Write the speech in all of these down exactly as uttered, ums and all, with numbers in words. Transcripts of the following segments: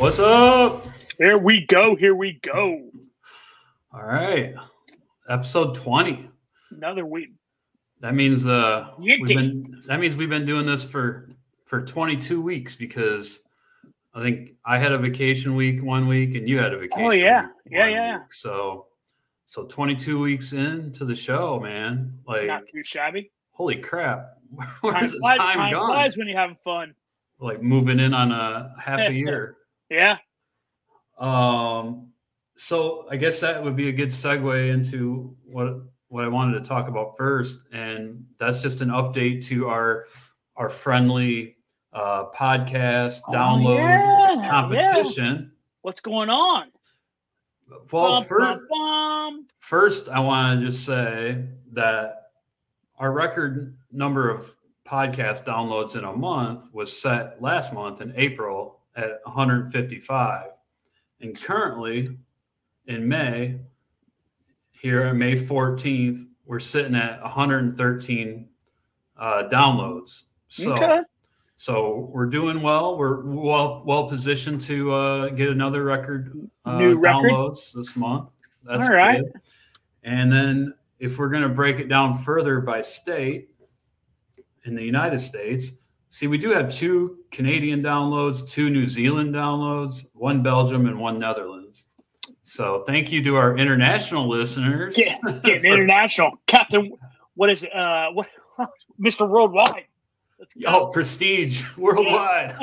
What's up? Here we go. Here we go. All right. Episode twenty. Another week. That means uh You we've did. been that means we've been doing this for for twenty-two weeks because I think I had a vacation week one week and you had a vacation Oh, yeah. week Yeah, one yeah. week. So so twenty-two weeks into the show, man. Like Not too shabby. holy crap. Where's Time the flies, time, time gone? flies when you're having fun. Like moving in on a half a year. Yeah. Um, so I guess that would be a good segue into what what I wanted to talk about first, and that's just an update to our our friendly uh, podcast Oh, download yeah, competition. What's going on? Well, Bum, first, bum, bum. first I want to just say that our record number of podcast downloads in a month was set last month in April at one hundred fifty-five. And currently in May, here on May fourteenth, we're sitting at one hundred thirteen uh, downloads. So, Okay. so we're doing well. We're well well positioned to uh, get another record uh, New record? downloads this month. That's All right. good. And then if we're going to break it down further by state in the United States, see, we do have two Canadian downloads, two New Zealand downloads, one Belgium, and one Netherlands. So thank you to our international listeners. Get, getting for- international. Captain, what is it? Uh, what, Mister Worldwide. Let's Oh, go. prestige worldwide.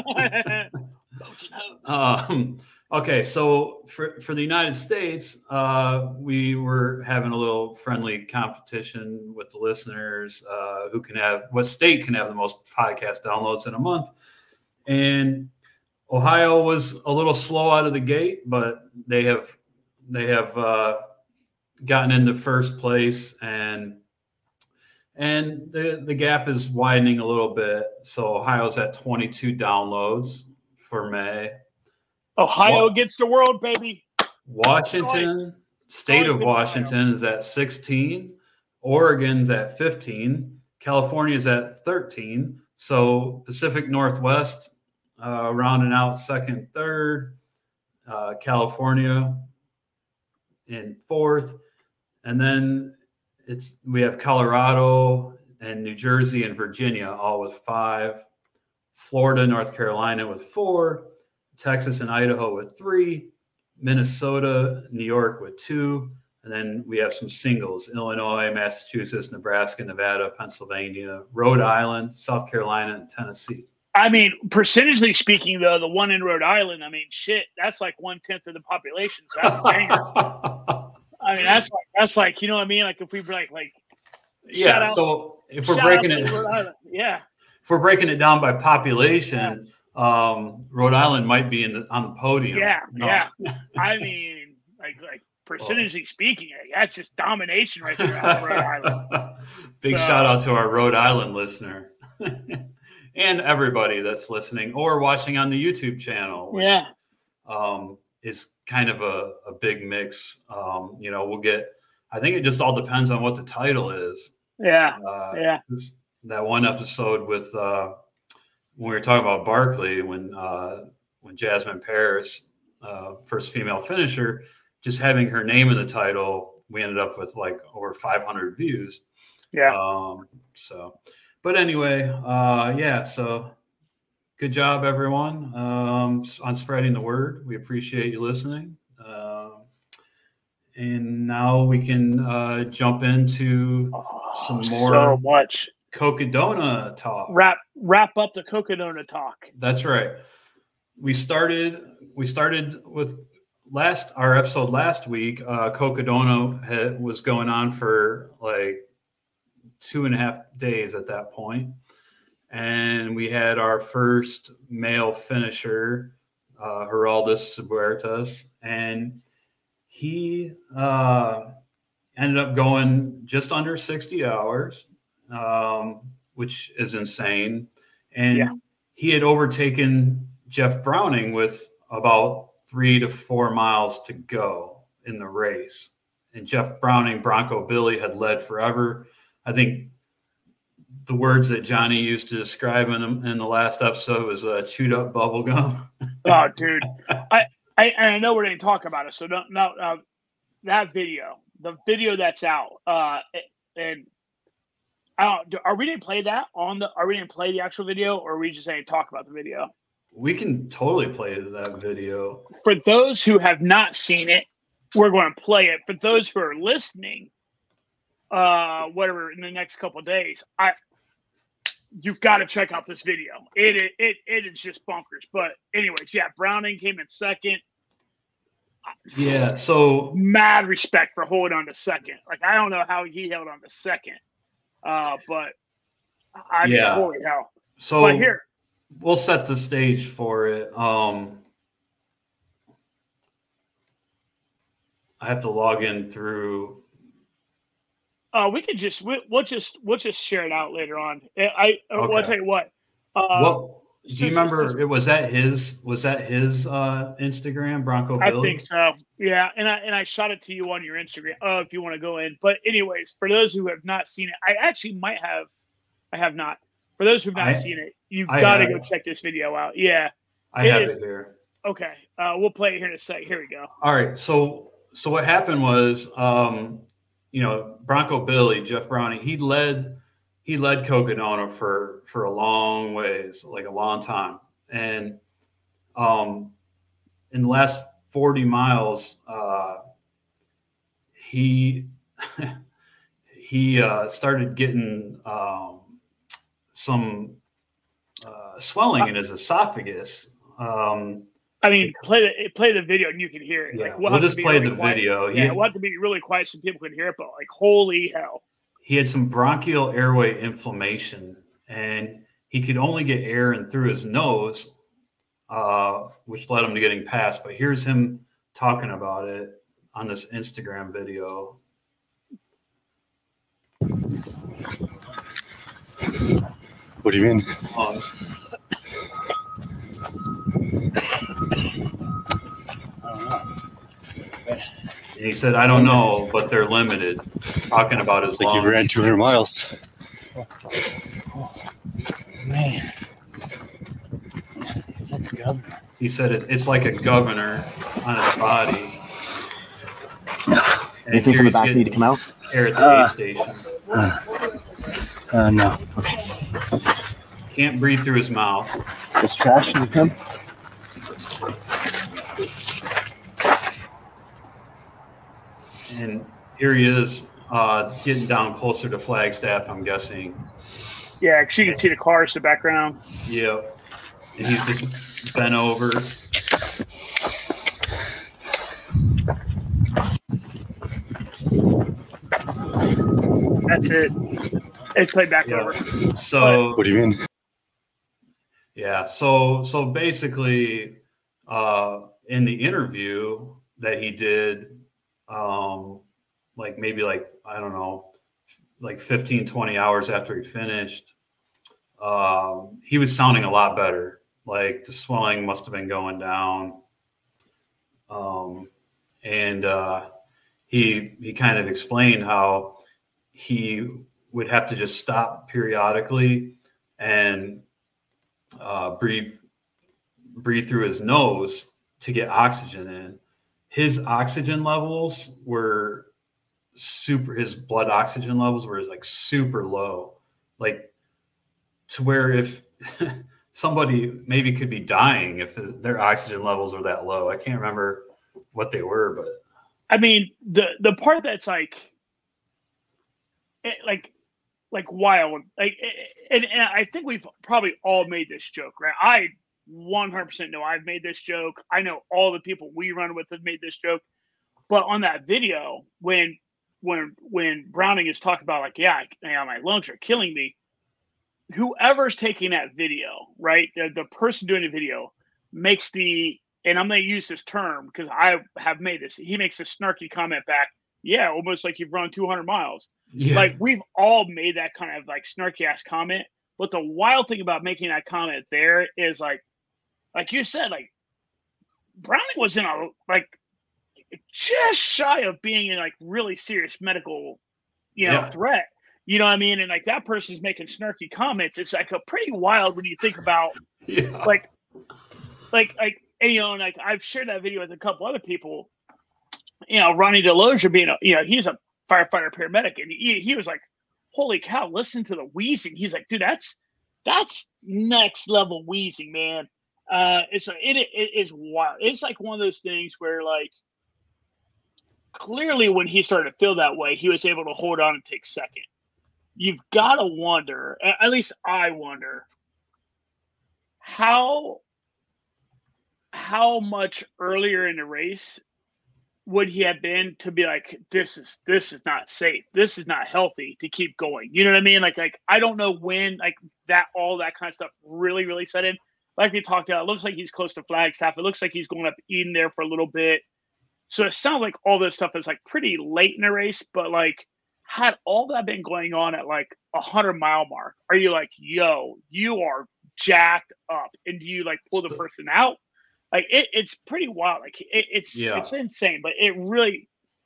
um, okay, so for, for the United States, uh, we were having a little friendly competition with the listeners uh, who can have, what state can have the most podcast downloads in a month. And Ohio was a little slow out of the gate, but they have they have uh, gotten into first place, and and the the gap is widening a little bit. So Ohio's at twenty-two downloads for May. Ohio Wa- gets the world, baby. Washington, state of Choice. Washington is at sixteen. Oregon's at fifteen. California's at thirteen. So Pacific Northwest uh, rounding out second, third. Uh, California in fourth. And then it's we have Colorado and New Jersey and Virginia all with five. Florida, North Carolina with four. Texas and Idaho with three. Minnesota, New York with two. And then we have some singles: Illinois, Massachusetts, Nebraska, Nevada, Pennsylvania, Rhode Island, South Carolina, and Tennessee. I mean, percentage speaking, though, the one in Rhode Island, I mean, shit, that's like one tenth of the population. So that's a banger. I mean, that's like that's like you know what I mean. Like if we were like like Yeah. shout out- So if we're shout breaking out to it, Rhode Island. yeah, if we're breaking it down by population, um, Rhode Island might be in the, on the podium. yeah, No. yeah. I mean, like like percentage speaking, like, that's just domination right there out of Rhode Island. Big So- shout out to our Rhode Island listener and everybody that's listening or watching on the YouTube channel. Which, Yeah, um, is kind of a, a big mix. Um, you know, we'll get, I think it just all depends on what the title is. yeah, Uh, yeah. this- that one episode with, uh, when we were talking about Barkley, when, uh, when Jasmine Paris, uh, first female finisher, just having her name in the title, we ended up with like over five hundred views. Yeah. Um, so, but anyway, uh, yeah, so good job, everyone, um, on spreading the word. We appreciate you listening. Uh, and now we can uh, jump into some Oh, more so much. Cocodona talk. Wrap wrap up the Cocodona talk. That's right. We started. We started with last our episode last week. Uh, Cocodona had, was going on for like two and a half days at that point, and we had our first male finisher, uh, Geraldus Subertas, and he uh, ended up going just under sixty hours, um, which is insane. And Yeah. he had overtaken Jeff Browning with about three to four miles to go in the race. And Jeff Browning, Bronco Billy, had led forever. I think the words that Johnny used to describe in in the last episode was uh, chewed up bubble gum. Oh, dude, I, I and I know we're going to talk about it. So no, no, uh, that video, the video that's out, uh, and I don't. Are we going to play that on the? Are we going to play the actual video, or are we just going to talk about the video? We can totally play that video. For those who have not seen it, we're going to play it. For those who are listening, uh, whatever in the next couple of days, I. You've got to check out this video. It, it it it is just bonkers. But anyways, yeah, Browning came in second. Yeah, so mad respect for holding on to second. Like I don't know how he held on to second, uh, but I mean, yeah. holy hell. So but here, we'll set the stage for it. Um, I have to log in through. Uh, we could just we, we'll just we'll just share it out later on. I, I Okay. will tell you what. Uh, well, do so, you remember? so, it was that his was that his uh, Instagram Bronco Billy? I think so. Yeah, and I and I shot it to you on your Instagram. Oh, if you want to go in. But anyways, for those who have not seen it, I actually might have. I have not. For those who've not I, seen it, you've I got to have. go check this video out. Yeah, I it have is, it here. Okay, uh, we'll play it here in a sec. Here we go. All right, so so what happened was, um, you know, Bronco Billy, Jeff Browning, he led he led Coconino for for a long ways, like a long time, and um, in the last forty miles, uh, he he uh, started getting um, some uh, swelling in his esophagus. Um, I mean, play the play the video and you can hear it. Yeah, like, we'll, we'll just play really the quiet. video. Yeah, he, we'll have to be really quiet so people can hear it. But like, holy hell! He had some bronchial airway inflammation, and he could only get air in through his nose, uh, which led him to getting passed. But here's him talking about it on this Instagram video. What do you mean? Um, And he said, I don't know, but they're limited. Talking about his It's like you ran two hundred miles. Oh, oh, man. It's like a governor. He said it, it's like a governor on his body. And Anything here from the he's back getting need to come out? air at the Uh, aid station. Uh, uh, no. Okay. Can't breathe through his mouth. This trash need to come? And here he is uh, getting down closer to Flagstaff, I'm guessing. Yeah, because you can see the cars in the background. Yep. And he's just bent over. That's it. It's played back Yeah. over. So What do you mean? yeah, so so basically, uh, in the interview that he did, um, like maybe like I don't know, like fifteen, twenty hours after he finished, um, he was sounding a lot better. Like the swelling must have been going down, um, and uh, he he kind of explained how he would have to just stop periodically and uh, breathe breathe through his nose to get oxygen in. His oxygen levels were super. His blood oxygen levels were like super low, like to where if somebody maybe could be dying if their oxygen levels were that low. I can't remember what they were, but I mean, the the part that's like, it, like, like wild, like, and, and I think we've probably all made this joke, right? I one hundred percent know I've made this joke. I know all the people we run with have made this joke. But on that video, when when when Browning is talking about like, yeah, yeah, my lungs are killing me. Whoever's taking that video, right? The, the person doing the video makes the, and I'm going to use this term because I have made this. He makes a snarky comment back. Yeah, almost like you've run two hundred miles. yeah, Like we've all made that kind of like snarky ass comment. But the wild thing about making that comment there is like, like you said, like Browning was in a like just shy of being in like really serious medical, you know, Yeah. threat. You know what I mean? And like that person's making snarky comments. It's like a pretty wild when you think about Yeah. like, like, like, and, you know, and like I've shared that video with a couple other people. You know, Ronnie Deloge being a, you know, he's a firefighter paramedic, and he, he was like, "Holy cow! Listen to the wheezing." He's like, "Dude, that's that's next level wheezing, man." Uh, it's a, it it is wild. It's like one of those things where like. Clearly, when he started to feel that way, he was able to hold on and take second. You've got to wonder, at least I wonder, how how much earlier in the race would he have been to be like, this is this is not safe, this is not healthy to keep going. You know what I mean? Like, like I don't know when like that all that kind of stuff really, really set in. Like we talked about, it looks like he's close to Flagstaff. It looks like he's going up Eden there for a little bit. So it sounds like all this stuff is like pretty late in the race, but like had all that been going on at like a hundred mile mark, are you like, yo, you are jacked up, and do you like pull the person out? Like it, it's pretty wild. Like it, it's Yeah. it's insane, but it really,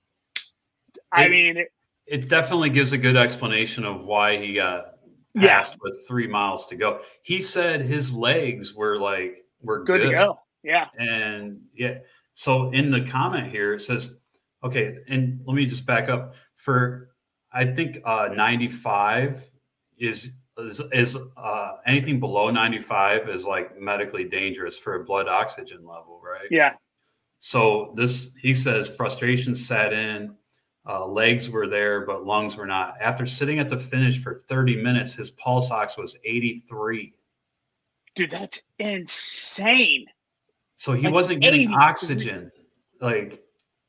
I It- mean, it, It definitely gives a good explanation of why he got Yeah. passed with three miles to go. He said his legs were like were good, good, to go. Yeah, and yeah. So in the comment here it says, okay, and let me just back up for. I think uh, ninety-five is is, is uh, anything below ninety-five is like medically dangerous for a blood oxygen level, right? yeah, So this, he says, frustration set in, uh, legs were there, but lungs were not. After sitting at the finish for thirty minutes, his pulse ox was eighty-three. dude, that's insane. So he Like wasn't getting eighty-three. oxygen. Like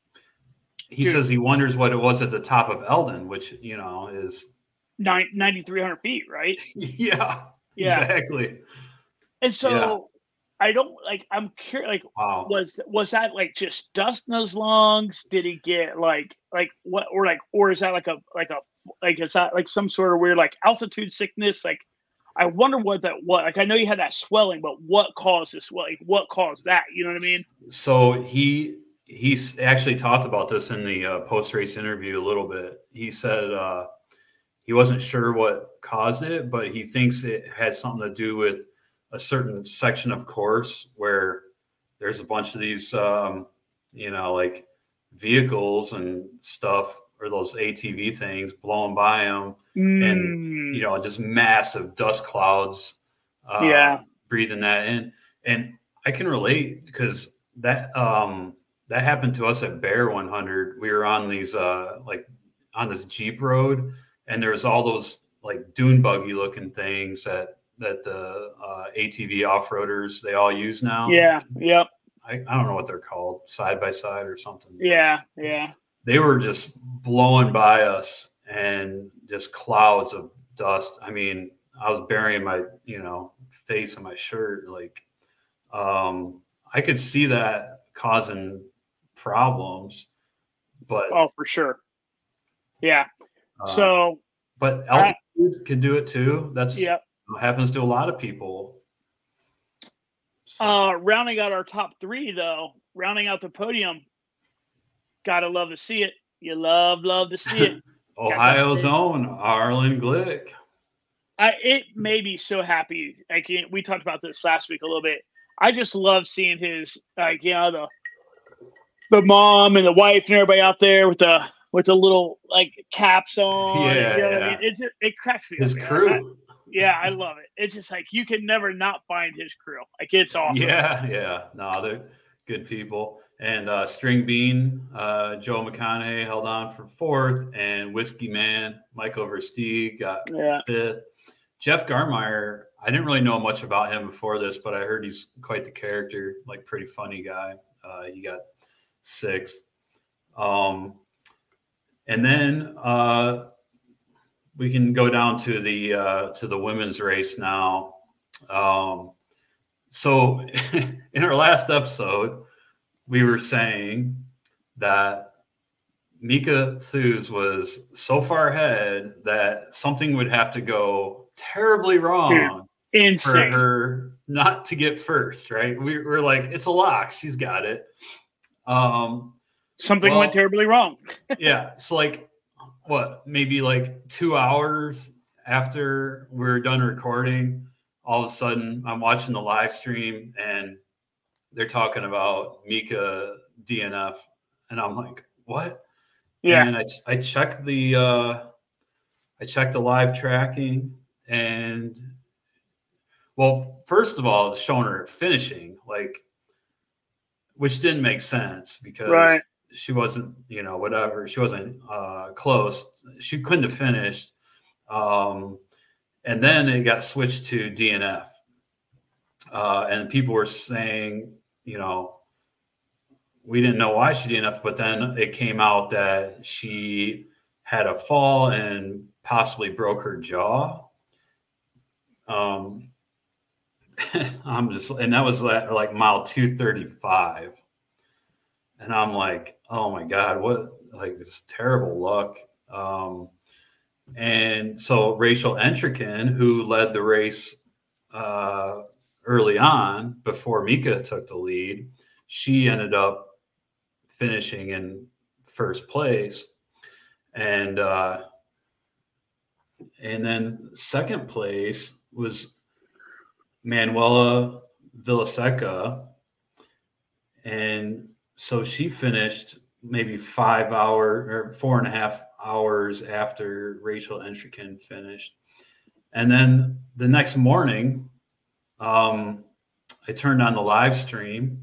he Dude. says he wonders what it was at the top of Eldon, which, you know, is, Nine, ninety-three hundred feet, right? yeah, Yeah. exactly. And so Yeah. I don't like. I'm curious. Like, Wow. was was that like just dust in his lungs? Did he get like like what or like or is that like a like a like is that like some sort of weird like altitude sickness? Like, I wonder what that what like I know you had that swelling, but what caused this? What like what caused that? You know what I mean? So he he's actually talked about this in the uh, post-race interview a little bit. He said uh, he wasn't sure what caused it, but he thinks it has something to do with a certain section of course where there's a bunch of these, um, you know, like vehicles and stuff, or those A T V things blowing by him, and you know, just massive dust clouds. Uh, Yeah. breathing that in, and I can relate because that um, that happened to us at Bear one hundred. We were on these uh, like on this Jeep road, and there's all those like dune buggy looking things that that the uh, A T V off-roaders they all use now. Yeah. Yep. I, I don't know what they're called, side by side or something. Yeah. Yeah. They were just blowing by us and just clouds of dust. I mean, I was burying my, you know, face in my shirt. Like, um, I could see that causing problems, but Oh, for sure. Yeah. uh, So but altitude can do it too. That's yeah. what happens to a lot of people. So, Uh, rounding out our top three, though, rounding out the podium, gotta love to see it. You love, love to see it. Ohio's own Arlen Glick. I it made me so happy. Like we talked about this last week a little bit. I just love seeing his like you know the the mom and the wife and everybody out there with the with the little like caps on. Yeah, you know what I yeah. mean? It's it cracks me His up. man. crew. I- yeah, I love it. It's just like you can never not find his crew. Like it's awesome. Yeah, yeah. No, they're good people. And uh, String Bean, uh, Joe McConaughey held on for fourth, and Whiskey Man, Michael Versteeg got Yeah. fifth. Jeff Garmeyer, I didn't really know much about him before this, but I heard he's quite the character, like pretty funny guy. Uh, he got sixth. Um, and then uh, we can go down to the uh, to the women's race now. Um, so in our last episode, we were saying that Mika Thews was so far ahead that something would have to go terribly wrong for Insane. her not to get first, right? We were like, it's a lock. She's got it. Um, Something well- went terribly wrong. yeah. It's like what, maybe like two hours after we we're done recording, all of a sudden I'm watching the live stream and they're talking about Mika D N F. And I'm like, what? Yeah. And I, I checked the, uh, I checked the live tracking and, well, first of all, it's showing her finishing, like, which didn't make sense because Right. she wasn't, you know, whatever. She wasn't uh, close. She couldn't have finished. Um, and then it got switched to D N F. Uh, and people were saying, you know, we didn't know why she D N F, but then it came out that she had a fall and possibly broke her jaw. Um, I'm just, and that was at like mile two thirty-five. And I'm like, oh my God, what, like, this terrible luck. Um, and so Rachel Entrekin, who led the race uh, early on before Mika took the lead, she ended up finishing in first place. And, uh, and then second place was Manuela Villaseca. And so she finished maybe five hours or four and a half hours after Rachel Entrekin finished. And then the next morning, um, I turned on the live stream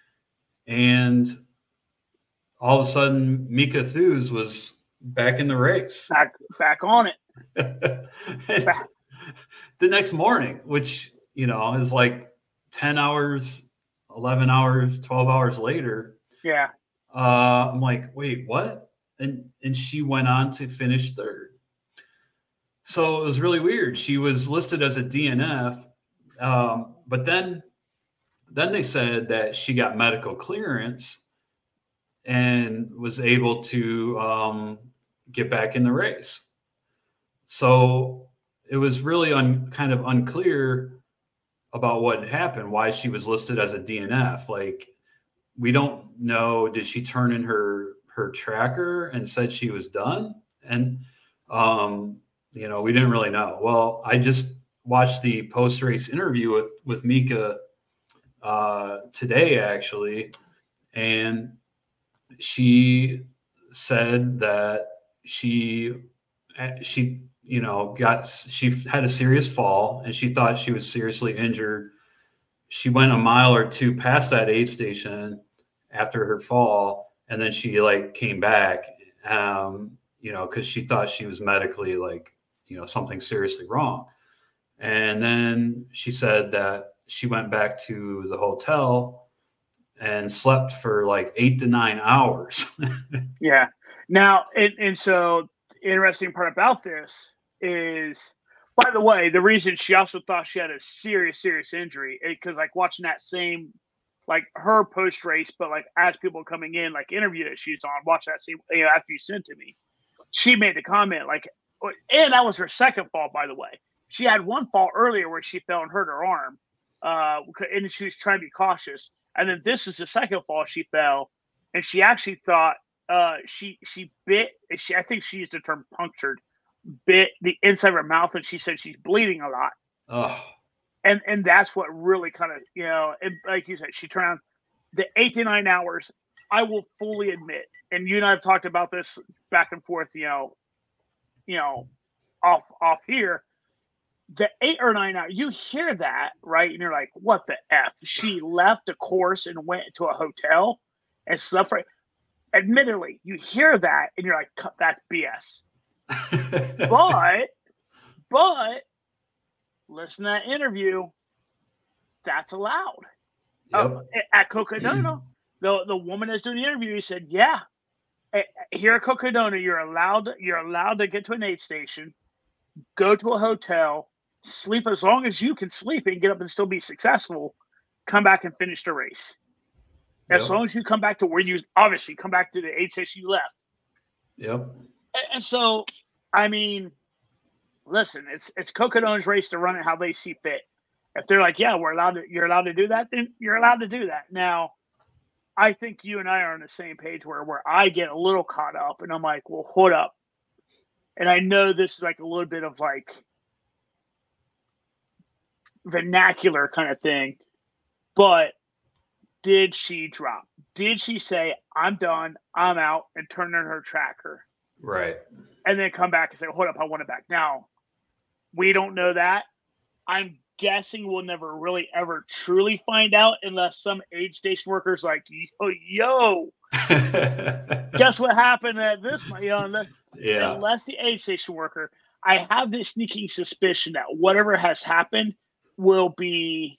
and all of a sudden Mika Thews was back in the race. Back, back on it. Back. The next morning, which, you know, is like ten hours, eleven hours, twelve hours later. Yeah. Uh, I'm like, wait, what? And and she went on to finish third. So it was really weird. She was listed as a D N F, um, but then then they said that she got medical clearance and was able to um, get back in the race. So it was really un, kind of unclear about what happened, why she was listed as a D N F. Like, we don't know, did she turn in her her tracker and said she was done? And, um, you know, we didn't really know. Well, I just watched the post-race interview with, with Mika uh, today, actually, and she said that she, she, you know, got, she had a serious fall and she thought she was seriously injured. She went a mile or two past that aid station after her fall, and then she like came back, um, you know, because she thought she was medically like, you know, something seriously wrong. And then she said that she went back to the hotel and slept for like eight to nine hours. Yeah. Now, and, and so the interesting part about this is, by the way, the reason she also thought she had a serious, serious injury, because like watching that same, like her post race, but like as people coming in, like interview that she's on, watch that same, you know, after you sent to me, she made the comment like, and that was her second fall, by the way. She had one fall earlier where she fell and hurt her arm, uh, and she was trying to be cautious. And then this is the second fall she fell, and she actually thought uh, she she bit. She I think she used the term punctured, bit the inside of her mouth, and she said she's bleeding a lot. Oh. And and that's what really kind of, you know, and like you said, she turned around the eight to nine hours. I will fully admit, and you and I have talked about this back and forth, you know, you know, off off here. The eight or nine hours, you hear that, right? And you're like, what the F? She left the course and went to a hotel and slept for. Admittedly, you hear that and you're like, cut that B S. but, but, listen to that interview. That's allowed. Yep. Uh, at Cocodona, the, the woman that's doing the interview said, yeah, here at Cocodona, you're allowed, you're allowed to get to an aid station, go to a hotel, sleep as long as you can sleep and get up and still be successful, come back and finish the race. As Yep. long as you come back to where you obviously come back to the aid station you left. Yep. And, and so, I mean, listen, it's it's Cocodona's race to run it how they see fit. If they're like, yeah, we're allowed to, you're allowed to do that, then you're allowed to do that. Now, I think you and I are on the same page where where I get a little caught up and I'm like, well, hold up. and I know this is like a little bit of like vernacular kind of thing, but did she drop? Did she say, I'm done, I'm out, and turn in her tracker? Right. And then come back and say, hold up, I want it back. Now, we don't know that. I'm guessing we'll never really ever truly find out unless some aid station worker's like, yo, yo guess what happened at this, you know, unless, yeah. unless the aid station worker, I have this sneaking suspicion that whatever has happened will be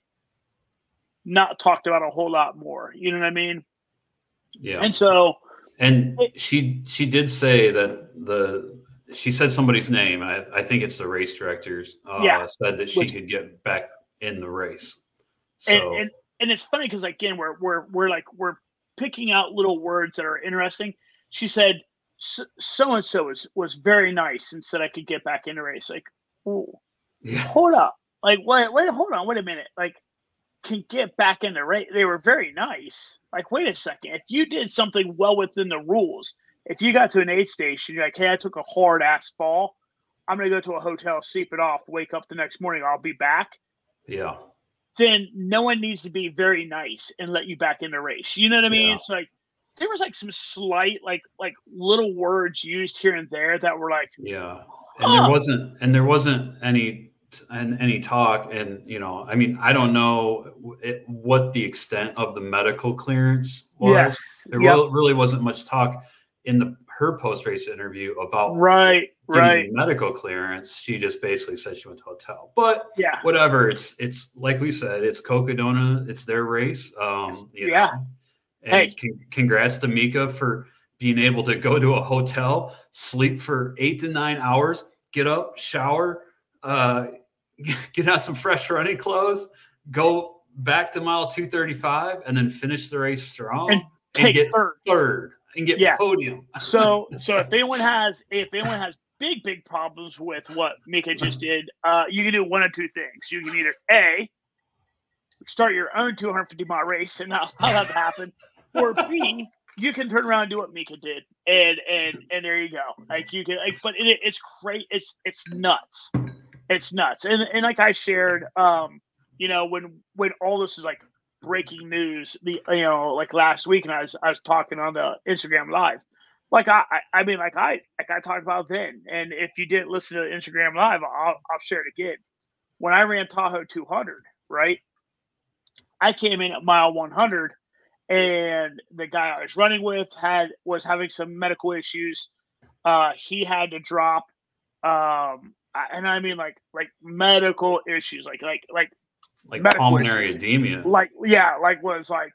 not talked about a whole lot more. You know what I mean? Yeah. And so, and it, she she did say that the she said somebody's name, and I, I think it's the race directors. Uh, yeah, said that she which, could get back in the race. So and and, and it's funny because again, we're we're we're like we're picking out little words that are interesting. She said so and so was was very nice and said I could get back in the race. Like, oh, yeah. hold up, like wait wait hold on, wait a minute, like. Can get back in the race. They were very nice. Like, wait a second. If you did something well within the rules, if you got to an aid station, you're like, hey, I took a hard ass fall. I'm going to go to a hotel, sleep it off, wake up the next morning. I'll be back. Yeah. Then no one needs to be very nice and let you back in the race. You know what I mean? Yeah. It's like, there was like some slight, like, like little words used here and there that were like, yeah. And huh. there wasn't, and there wasn't any, and any talk, and you know, I mean, I don't know it, what the extent of the medical clearance was. Yes. There yep. really, really wasn't much talk in the her post race interview about right, right medical clearance. She just basically said she went to a hotel, but yeah, whatever. It's it's like we said, it's Cocodona, it's their race. Um, you yeah. know. And hey, con- congrats to Mika for being able to go to a hotel, sleep for eight to nine hours, get up, shower. Uh, get out some fresh running clothes, go back to mile two thirty-five, and then finish the race strong and, take and get third. third and get yeah. podium. so, so if anyone has, if anyone has big, big problems with what Mika just did, uh, you can do one of two things. You can either A, start your own two hundred fifty mile race and not allow that to happen, or B, you can turn around and do what Mika did, and and and there you go. Like you can, like, but it, it's great. It's it's nuts. It's nuts. And and like I shared, um, you know, when when all this is like breaking news, the you know, like last week, and I was I was talking on the Instagram Live, like I I, I mean, like I like I talked about then. And if you didn't listen to Instagram Live, I'll I'll share it again. When I ran Tahoe two hundred, right? I came in at mile one hundred, and the guy I was running with had was having some medical issues. Uh, he had to drop. Um, And I mean, like, like medical issues, like, like, like, like pulmonary issues. edema, like, yeah, like was like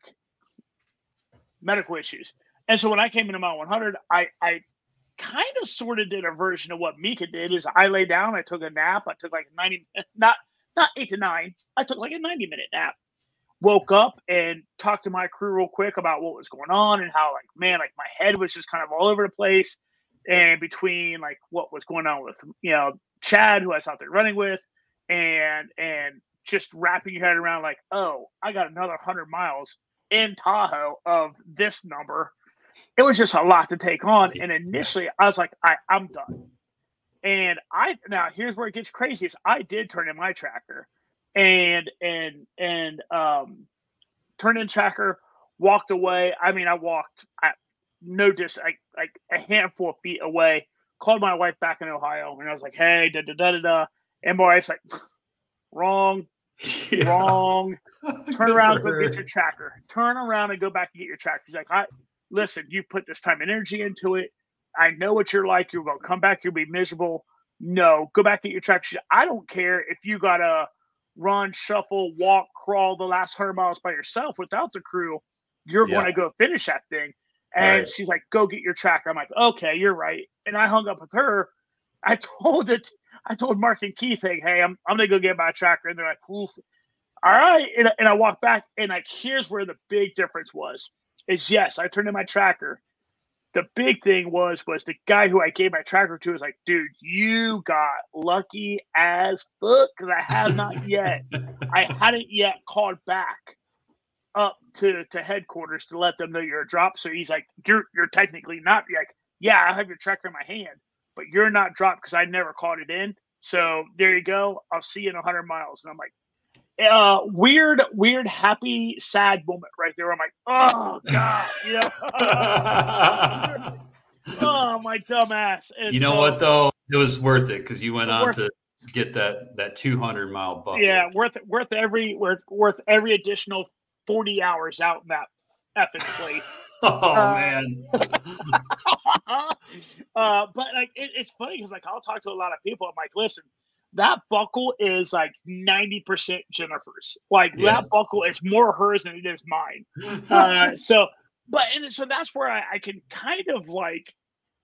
medical issues. And so when I came into mile one hundred, I, I kind of sort of did a version of what Mika did. Is I lay down, I took a nap, I took like ninety, not not eight to nine, I took like a ninety minute nap. Woke up and talked to my crew real quick about what was going on and how, like, man, like my head was just kind of all over the place, and between like what was going on with, you know, Chad, who I was out there running with, and and just wrapping your head around like, oh, I got another hundred miles in Tahoe of this number. It was just a lot to take on. And initially I was like, I, I'm done. And I now here's where it gets crazy is I did turn in my tracker and and and um turned in tracker, walked away. I mean, I walked at no distance, like like a handful of feet away. Called my wife back in Ohio, and I was like, "Hey, da da da da da," and my wife's like, "Wrong, yeah. wrong. Turn Good around, go her. get your tracker. Turn around and go back and get your tracker." She's like, "I listen. You put this time and energy into it. I know what you're like. You're gonna come back. You'll be miserable. No, go back and get your tracker." She's like, I don't care if you gotta run, shuffle, walk, crawl the last hundred miles by yourself without the crew. You're yeah. going to go finish that thing. And right. she's like, go get your tracker. I'm like, okay, you're right. And I hung up with her. I told it, I told Mark and Keith, hey, hey I'm, I'm going to go get my tracker. And they're like, oof. All right. And, and I walked back, and like, here's where the big difference was, is yes, I turned in my tracker. The big thing was, was the guy who I gave my tracker to was like, dude, you got lucky as fuck. Cause I have not yet, I hadn't yet called back up to, to headquarters to let them know you're a drop. So he's like, you're, you're technically not like, yeah, I have your tracker in my hand, but you're not dropped because I never caught it in. So there you go. I'll see you in one hundred miles. And I'm like, uh, weird, weird, happy, sad moment right there. I'm like, oh God, you know, oh my dumb ass. And you know so, what though? It was worth it because you went on worth to get that that two hundred mile bucket. Yeah, worth worth every worth worth every additional forty hours out in that effing place. Oh uh, man. uh, but like it, it's funny because like I'll talk to a lot of people. I'm like, listen, that buckle is like ninety percent Jennifer's. Like Yeah. that buckle is more hers than it is mine. Uh, so, but and so that's where I, I can kind of like,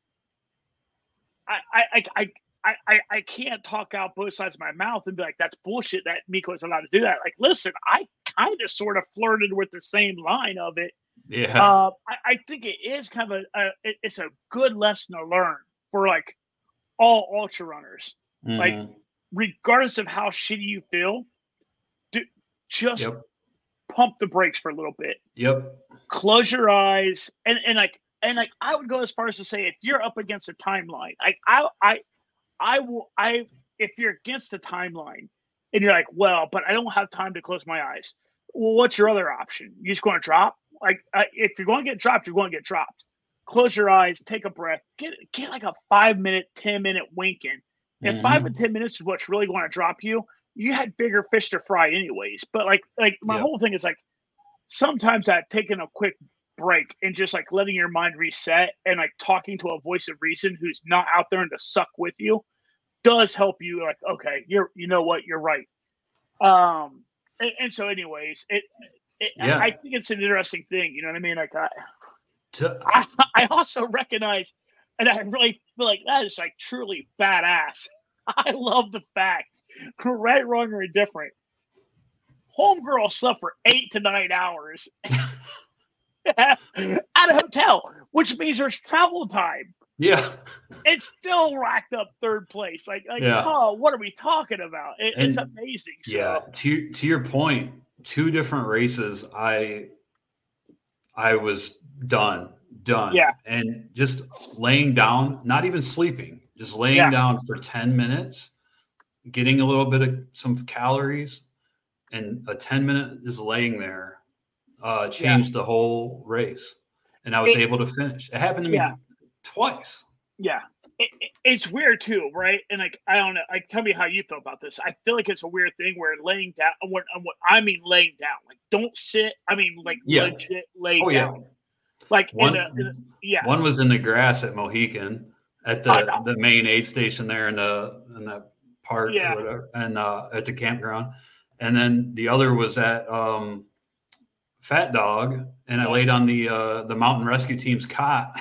I I I. I, I, I can't talk out both sides of my mouth and be like, that's bullshit that Miko is allowed to do that. Like, listen, I kind of sort of flirted with the same line of it. Yeah. Uh, I, I think it is kind of a, a it, it's a good lesson to learn for like all ultra runners. Mhm. Like, regardless of how shitty you feel, do, just Yep. pump the brakes for a little bit. Yep. Close your eyes and, and like and like I would go as far as to say if you're up against a timeline, like I I I will I if you're against the timeline and you're like, well, but I don't have time to close my eyes. Well, what's your other option? You just going to drop? Like uh, if you're going to get dropped, you're going to get dropped. Close your eyes, take a breath, get get like a five minute, ten minute wink in. If Mhm. five and ten minutes is what's really going to drop you, you had bigger fish to fry anyways. But like like my Yep. whole thing is like sometimes that taking a quick break and just like letting your mind reset and like talking to a voice of reason who's not out there and to suck with you does help you. Like, okay, you're you know what, you're right. Um, and, and so, anyways, it, it Yeah. I think it's an interesting thing. You know what I mean? Like, I, To- I, I also recognize, and I really feel like that is like truly badass. I love the fact, right, wrong, or indifferent, homegirl slept for eight to nine hours at a hotel, which means there's travel time. yeah. It's still racked up third place. Like, like, Yeah. oh, what are we talking about? It, it's And- amazing. So, Yeah. To to your point, two different races, I I was done, done. Yeah. And just laying down, not even sleeping, just laying Yeah. down for ten minutes, getting a little bit of some calories, and a ten minute just laying there uh, changed the whole race. And I was It- able to finish. It happened to me Yeah. twice. yeah, it, it- it's weird too, right? And like, I don't know. Like, tell me how you feel about this. I feel like it's a weird thing where laying down. What, what I mean, laying down. Like, don't sit. I mean, like, Yeah. legit lay Oh, yeah. down. Like, One, in the, in the, yeah, one was in the grass at Mohican at I the, know. the main aid station there in the in that park Yeah. or whatever, and uh, at the campground. And then the other was at um, Fat Dog, and I laid on the uh, the mountain rescue team's cot.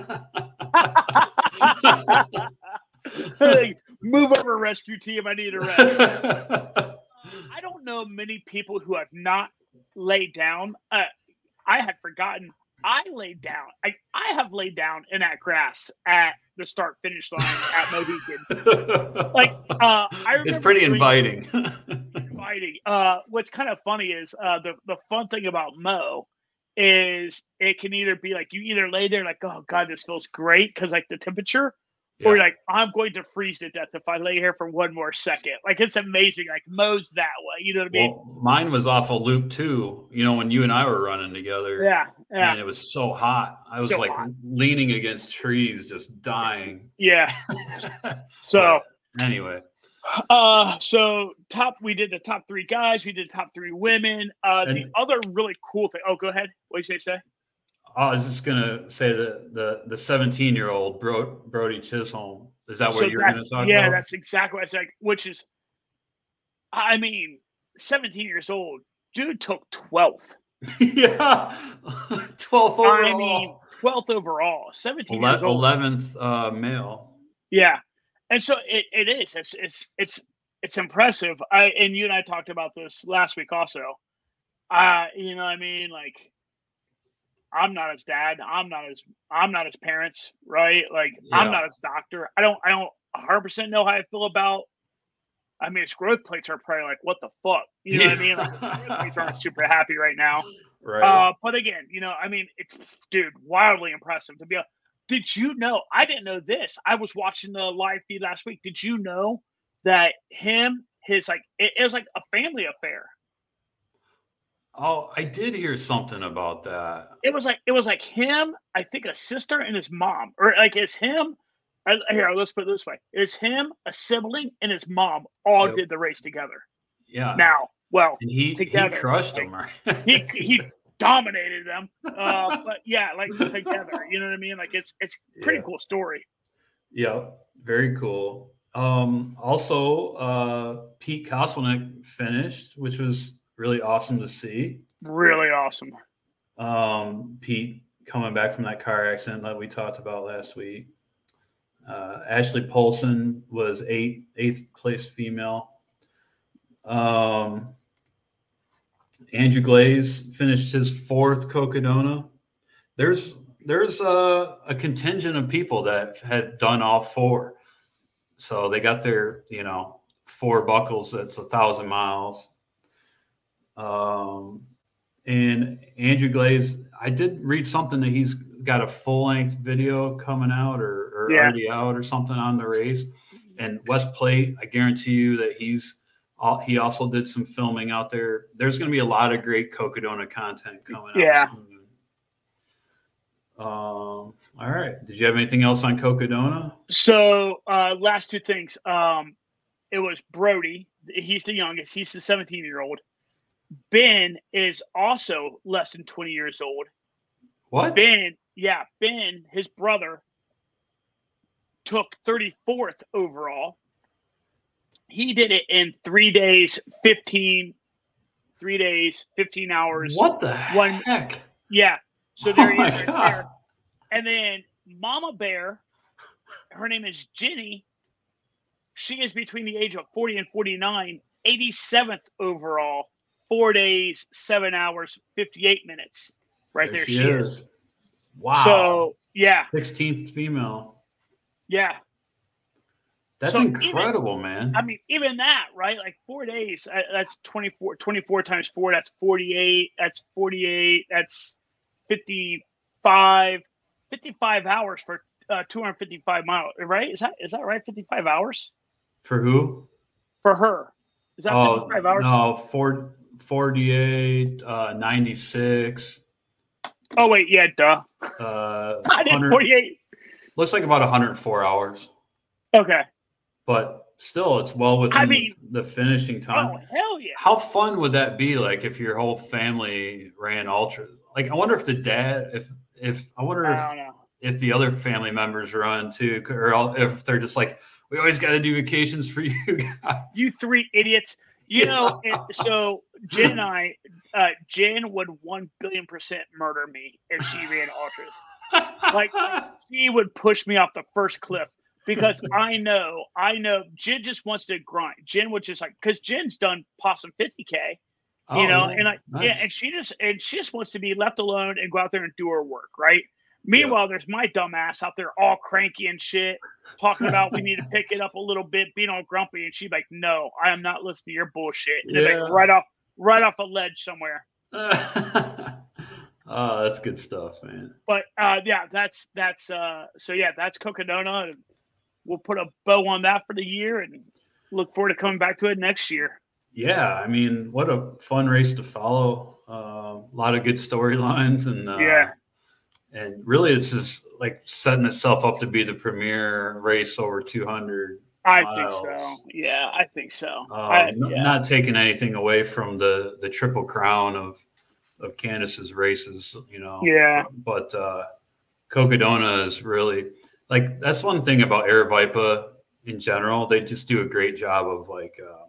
Hey, move over, rescue team. I need a rest. I don't know many people who have not laid down. Uh, I had forgotten. I laid down. I, I have laid down in that grass at the start finish line at Mohican. Like, uh, I remember it's pretty doing- inviting. Inviting. Uh, what's kind of funny is uh, the the fun thing about Mo is it can either be like you either lay there like, oh god, this feels great because like the temperature, or you're like, I'm going to freeze to death if I lay here for one more second. Like, it's amazing. Like, Mo's that way. You know what I mean? Well, mine was off a loop too. You know, when you and I were running together. Yeah, yeah, And it was so hot. I was So like hot. leaning against trees, just dying. yeah. So, But anyway, uh, so top, we did the top three guys. We did top three women. Uh, the And- other really cool thing. Oh, go ahead. What did you say? I was just gonna say that the the seventeen year old Bro, Brody Chisholm. Is that what So you're gonna that's- talk yeah, about? that's exactly what I said. Which is, I mean, seventeen years old, dude took twelfth. yeah, twelfth overall. I mean, twelfth overall, seventeen years old. eleventh uh, male. Yeah, and so it, it is. It's it's it's it's impressive. I and you and I talked about this last week also. Uh, you know what I mean? Like, I'm not his dad. I'm not his I'm not his parents, right? Like, I'm Yeah. not his doctor. I don't I don't one hundred percent know how I feel about. I mean, his growth plates are probably like, what the fuck? You know what I mean? Like, his growth plates aren't super happy right now. Right. Uh, but again, you know, I mean, it's dude, wildly impressive to be able did you know? I didn't know this. I was watching the live feed last week. Did you know that him, his like, it, it was like a family affair. Oh, I did hear something about that. It was like it was like him, I think a sister and his mom, or like it's him. Uh, here, let's put it this way: it's him, a sibling, and his mom all Yep. did the race together. Yeah. Now, well, and he, together, he crushed like, them. Right? he he dominated them. Uh, but yeah, like together, you know what I mean? Like it's it's a pretty Yeah. cool story. Yeah, very cool. Um, also, uh, Pete Kostelnick finished, which was really awesome to see. Really awesome. Um, Pete coming back from that car accident that we talked about last week. Uh, Ashley Polson was eight, eighth place female. Um, Andrew Glaze finished his fourth Cocodona. There's there's a, a contingent of people that had done all four. So they got their, you know, four buckles. That's a thousand miles. Um, and Andrew Glaze, I did read something that he's got a full length video coming out or, or Yeah. already out or something on the race. And West Plate, I guarantee you that he's he also did some filming out there. There's going to be a lot of great Cocodona content coming Yeah. out soon. Um, all right. Did you have anything else on Cocodona? So uh, last two things. Um, it was Brody. He's the youngest. He's the seventeen-year-old. Ben is also less than twenty years old. What? Ben, yeah, Ben, his brother, took thirty-fourth overall. He did it in three days, fifteen, three days, fifteen hours. What the One, heck? Yeah. So there Oh he my is right God. there. And then Mama Bear, her name is Jenny. She is between the age of forty and forty-nine, eighty-seventh overall, four days, seven hours, fifty-eight minutes. Right there, she, is. Wow. So, yeah, sixteenth female. yeah. That's So incredible, man. I mean, even that, right? Like four days, uh, that's twenty-four, twenty-four times four, that's forty-eight. That's forty-eight. That's fifty-five. fifty-five hours for uh, two hundred fifty-five miles, right? Is that is that right? fifty-five hours For who? for her. Is that Oh, fifty-five hours? no, four, forty-eight, uh, ninety-six. Oh, wait, yeah, duh. Uh, I did one hundred forty-eight. looks like about one hundred four hours. Okay. But still, it's well within I mean- the finishing time. Oh, hell yeah. How fun would that be? Like if your whole family ran ultra. Like I wonder if the dad, if if I wonder I if don't know. if the other family members run too, or all- if they're just like, we always got to do vacations for you guys. You three idiots. You Yeah. know, and so Jen and I, uh, Jen would one billion percent murder me if she ran ultras. Like, like she would push me off the first cliff because I know, I know Jen just wants to grind. Jen would just like, because Jen's done possum fifty K, you Oh, know, yeah. and I, yeah, Nice. and she just, and she just wants to be left alone and go out there and do her work. Right. Meanwhile, there's my dumb ass out there all cranky and shit, talking about we need to pick it up a little bit, being all grumpy, and she'd be like, "No, I am not listening to your bullshit." And it'd be Yeah. like, right off, right off a ledge somewhere. oh, that's good stuff, man. But uh, yeah, that's that's uh, so yeah, that's Cocodona. And we'll put a bow on that for the year and look forward to coming back to it next year. Yeah, I mean, what a fun race to follow. Uh, a lot of good storylines, and uh, Yeah. and really, it's just like setting itself up to be the premier race over two hundred. I think miles. so. Yeah, I think so. Um, I, n- yeah. Not taking anything away from the the triple crown of of Candace's races, you know. Yeah. But uh, Cocodona is really like that's one thing about Aravaipa in general. They just do a great job of like uh,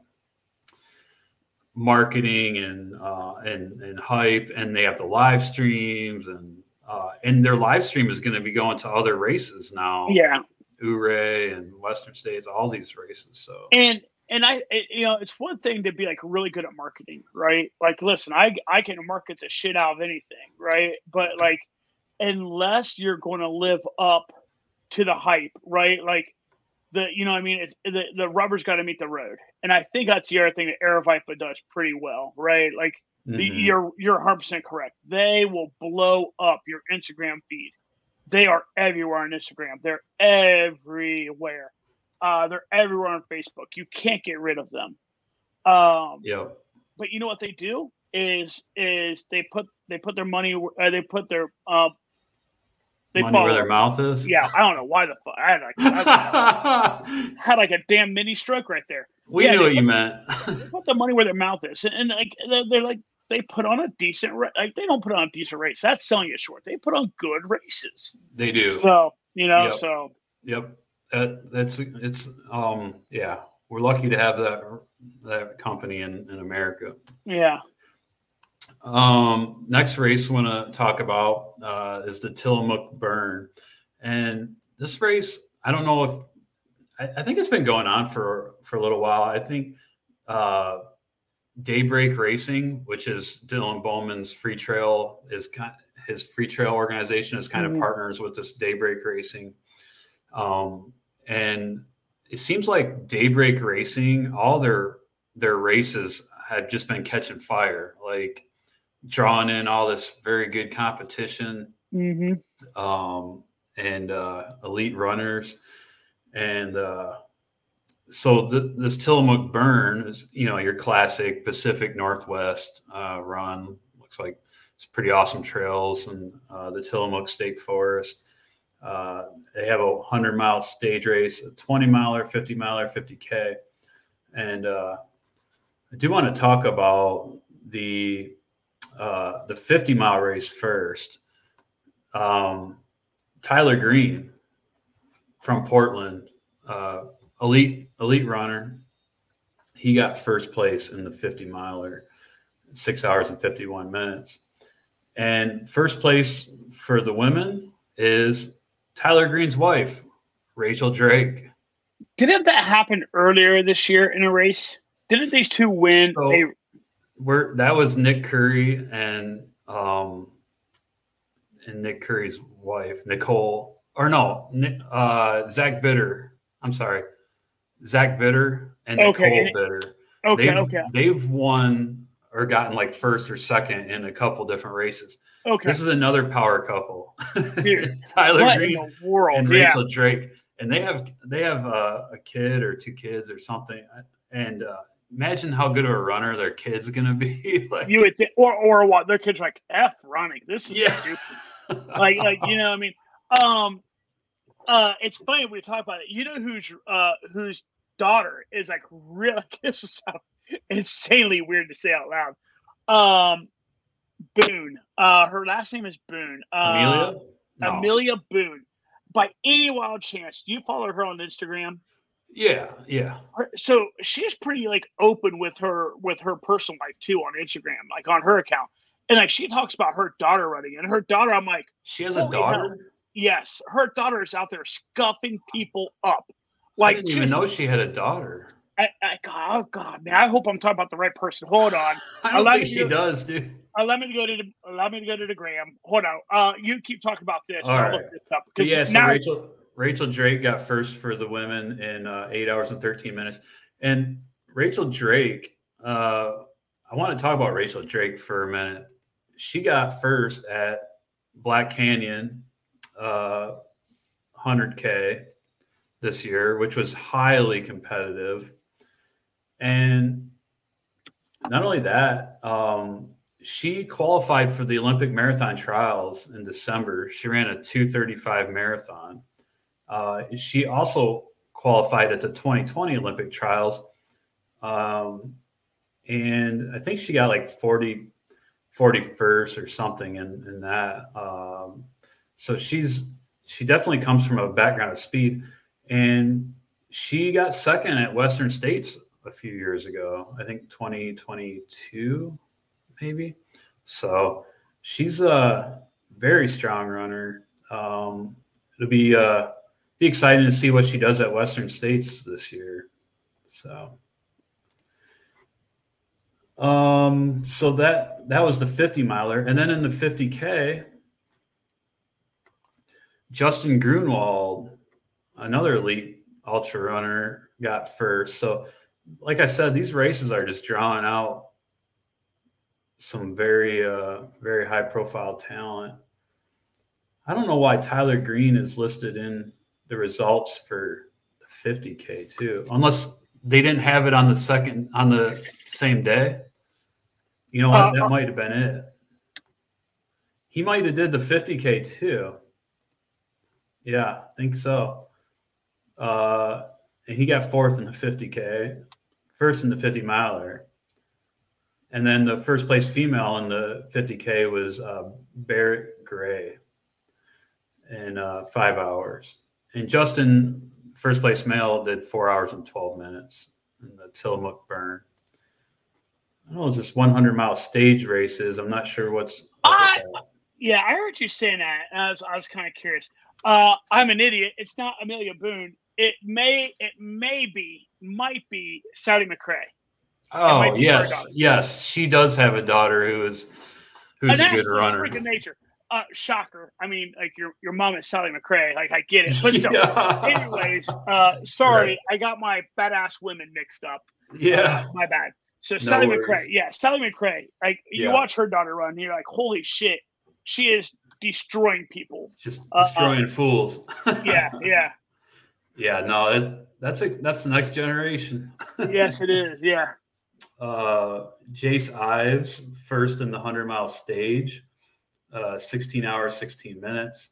marketing and uh, and and hype, and they have the live streams and uh, and their live stream is going to be going to other races now. Yeah. Ouray and Western States, all these races. So And and I, it, you know, it's one thing to be like really good at marketing, right? Like, listen, I I can market the shit out of anything, right? But like, unless you're going to live up to the hype, right? Like, the you know, what I mean, it's the the rubber's got to meet the road, and I think that's the other thing that Aravaipa does pretty well, right? Like, the, Mhm. you're you're one hundred percent correct. They will blow up your Instagram feed. they are everywhere on Instagram. They're everywhere. Uh, they're everywhere on Facebook. You can't get rid of them. Um, Yeah. But you know what they do is is they put they put their money uh, they put their uh, they Money where their mouth is. Yeah, I don't know why the fuck I had like I had like a damn mini stroke right there. We yeah, knew what put, you meant. They put the money where their mouth is, and, and like they're, they're like they put on a decent like they don't put on a decent race. That's selling it short. They put on good races. They do. So you know, yep. so yep. That that's it's um yeah. We're lucky to have that that company in, in America. Yeah. Um, next race I want to talk about uh, is the Tillamook Burn, and this race I don't know if I, I think it's been going on for for a little while. I think uh, Daybreak Racing, which is Dylan Bowman's free trail, is kind his free trail organization is kind mm-hmm. of partners with this Daybreak Racing, um, and it seems like Daybreak Racing, all their their races have just been catching fire, like drawing in all this very good competition, mm-hmm. um, and uh, elite runners, and uh, so th- this Tillamook Burn is, you know, your classic Pacific Northwest uh, run. Looks like it's pretty awesome trails and uh, the Tillamook State Forest. Uh, they have a hundred mile stage race, a twenty miler, fifty miler, fifty K. And uh, I do want to talk about the, uh, the fifty mile race first. Um, Tyler Green from Portland, uh, elite, elite runner. He got first place in the fifty miler, six hours and fifty-one minutes. And first place for the women is Tyler Green's wife, Rachel Drake. Didn't that happen earlier this year in a race? Didn't these two win? So they... we're, that was Nick Curry and um, and Nick Curry's wife, Nicole. Or no, Nick, uh, Zach Bitter. I'm sorry, Zach Bitter and okay. Nicole Bitter. Okay, they've, okay. They've won or gotten like first or second in a couple different races. Okay. This is another power couple. Dude, Tyler what Green in the world? and Yeah. Rachel Drake. And they have they have uh, a kid or two kids or something. And uh, imagine how good of a runner their kid's gonna be. Like you would think, or or what their kids are like F running. This is yeah. stupid. like like you know what I mean. Um, uh, it's funny we talk about it. You know whose uh whose daughter is like really this is insanely weird to say out loud. Um, Boone. Uh, her last name is Boone. Uh, Amelia. No. Amelia Boone. By any wild chance, do you follow her on Instagram? Yeah, yeah. Her, so she's pretty like open with her with her personal life too on Instagram, like on her account, and like she talks about her daughter running, and her daughter, I'm like, she has a daughter. Hell. Yes, her daughter is out there scuffing people up. Like, I didn't even know she had a daughter. I, I, God, oh God, man! I hope I'm talking about the right person. Hold on. I don't think she go, does, dude. Allow me to go to the, allow me to go to the gram. Hold on. Uh, you keep talking about this. All I'll right. look this up. Yeah. So now, Rachel Rachel Drake got first for the women in uh, eight hours and thirteen minutes, and Rachel Drake. Uh, I want to talk about Rachel Drake for a minute. She got first at Black Canyon, uh, one hundred K this year, which was highly competitive. And not only that, um, she qualified for the Olympic marathon trials in December. She ran a two thirty-five marathon. Uh, she also qualified at the twenty twenty Olympic trials. Um, and I think she got like forty, forty-first or something in, in that. Um, so she's, she definitely comes from a background of speed, and she got second at Western States a few years ago. I think twenty twenty-two, maybe. So she's a very strong runner. Um, it'll be uh, be exciting to see what she does at Western States this year. So, um, so that that was the fifty miler, and then in the fifty K, Justin Grunwald, another elite ultra runner, got first. So, like I said, these races are just drawing out some very, uh, very high profile talent. I don't know why Tyler Green is listed in the results for the fifty K too, unless they didn't have it on the second on the same day. You know what? Uh, that uh, might have been it. He might have did the fifty K too. Yeah, I think so. Uh, and he got fourth in the fifty K, first in the fifty miler. And then the first place female in the fifty K was uh, Barrett Gray in uh, five hours. And Justin, first place male, did four hours and twelve minutes in the Tillamook Burn. I don't know, it's just one hundred mile stage races. I'm not sure what's. I, yeah, I heard you saying that. And I was, I was kind of curious. Uh, I'm an idiot. It's not Amelia Boone. It may, it may be, might be Sally McRae. Oh yes, yes, she does have a daughter who is who's a good runner. Freaking nature. Uh, shocker. I mean, like your your mom is Sally McRae. Like I get it, but still. Yeah. Anyways, uh, sorry, Right. I got my badass women mixed up. Yeah, Uh, my bad. So No Sally worries. McRae, yeah, Sally McRae. Like you Yeah. watch her daughter run, you're like, holy shit, she is destroying people. just Uh, destroying fools. Yeah, yeah, yeah. No, it, that's a, that's the next generation. yes, it is. Yeah. Uh, Jace Ives, first in the hundred mile stage, uh, sixteen hours, sixteen minutes.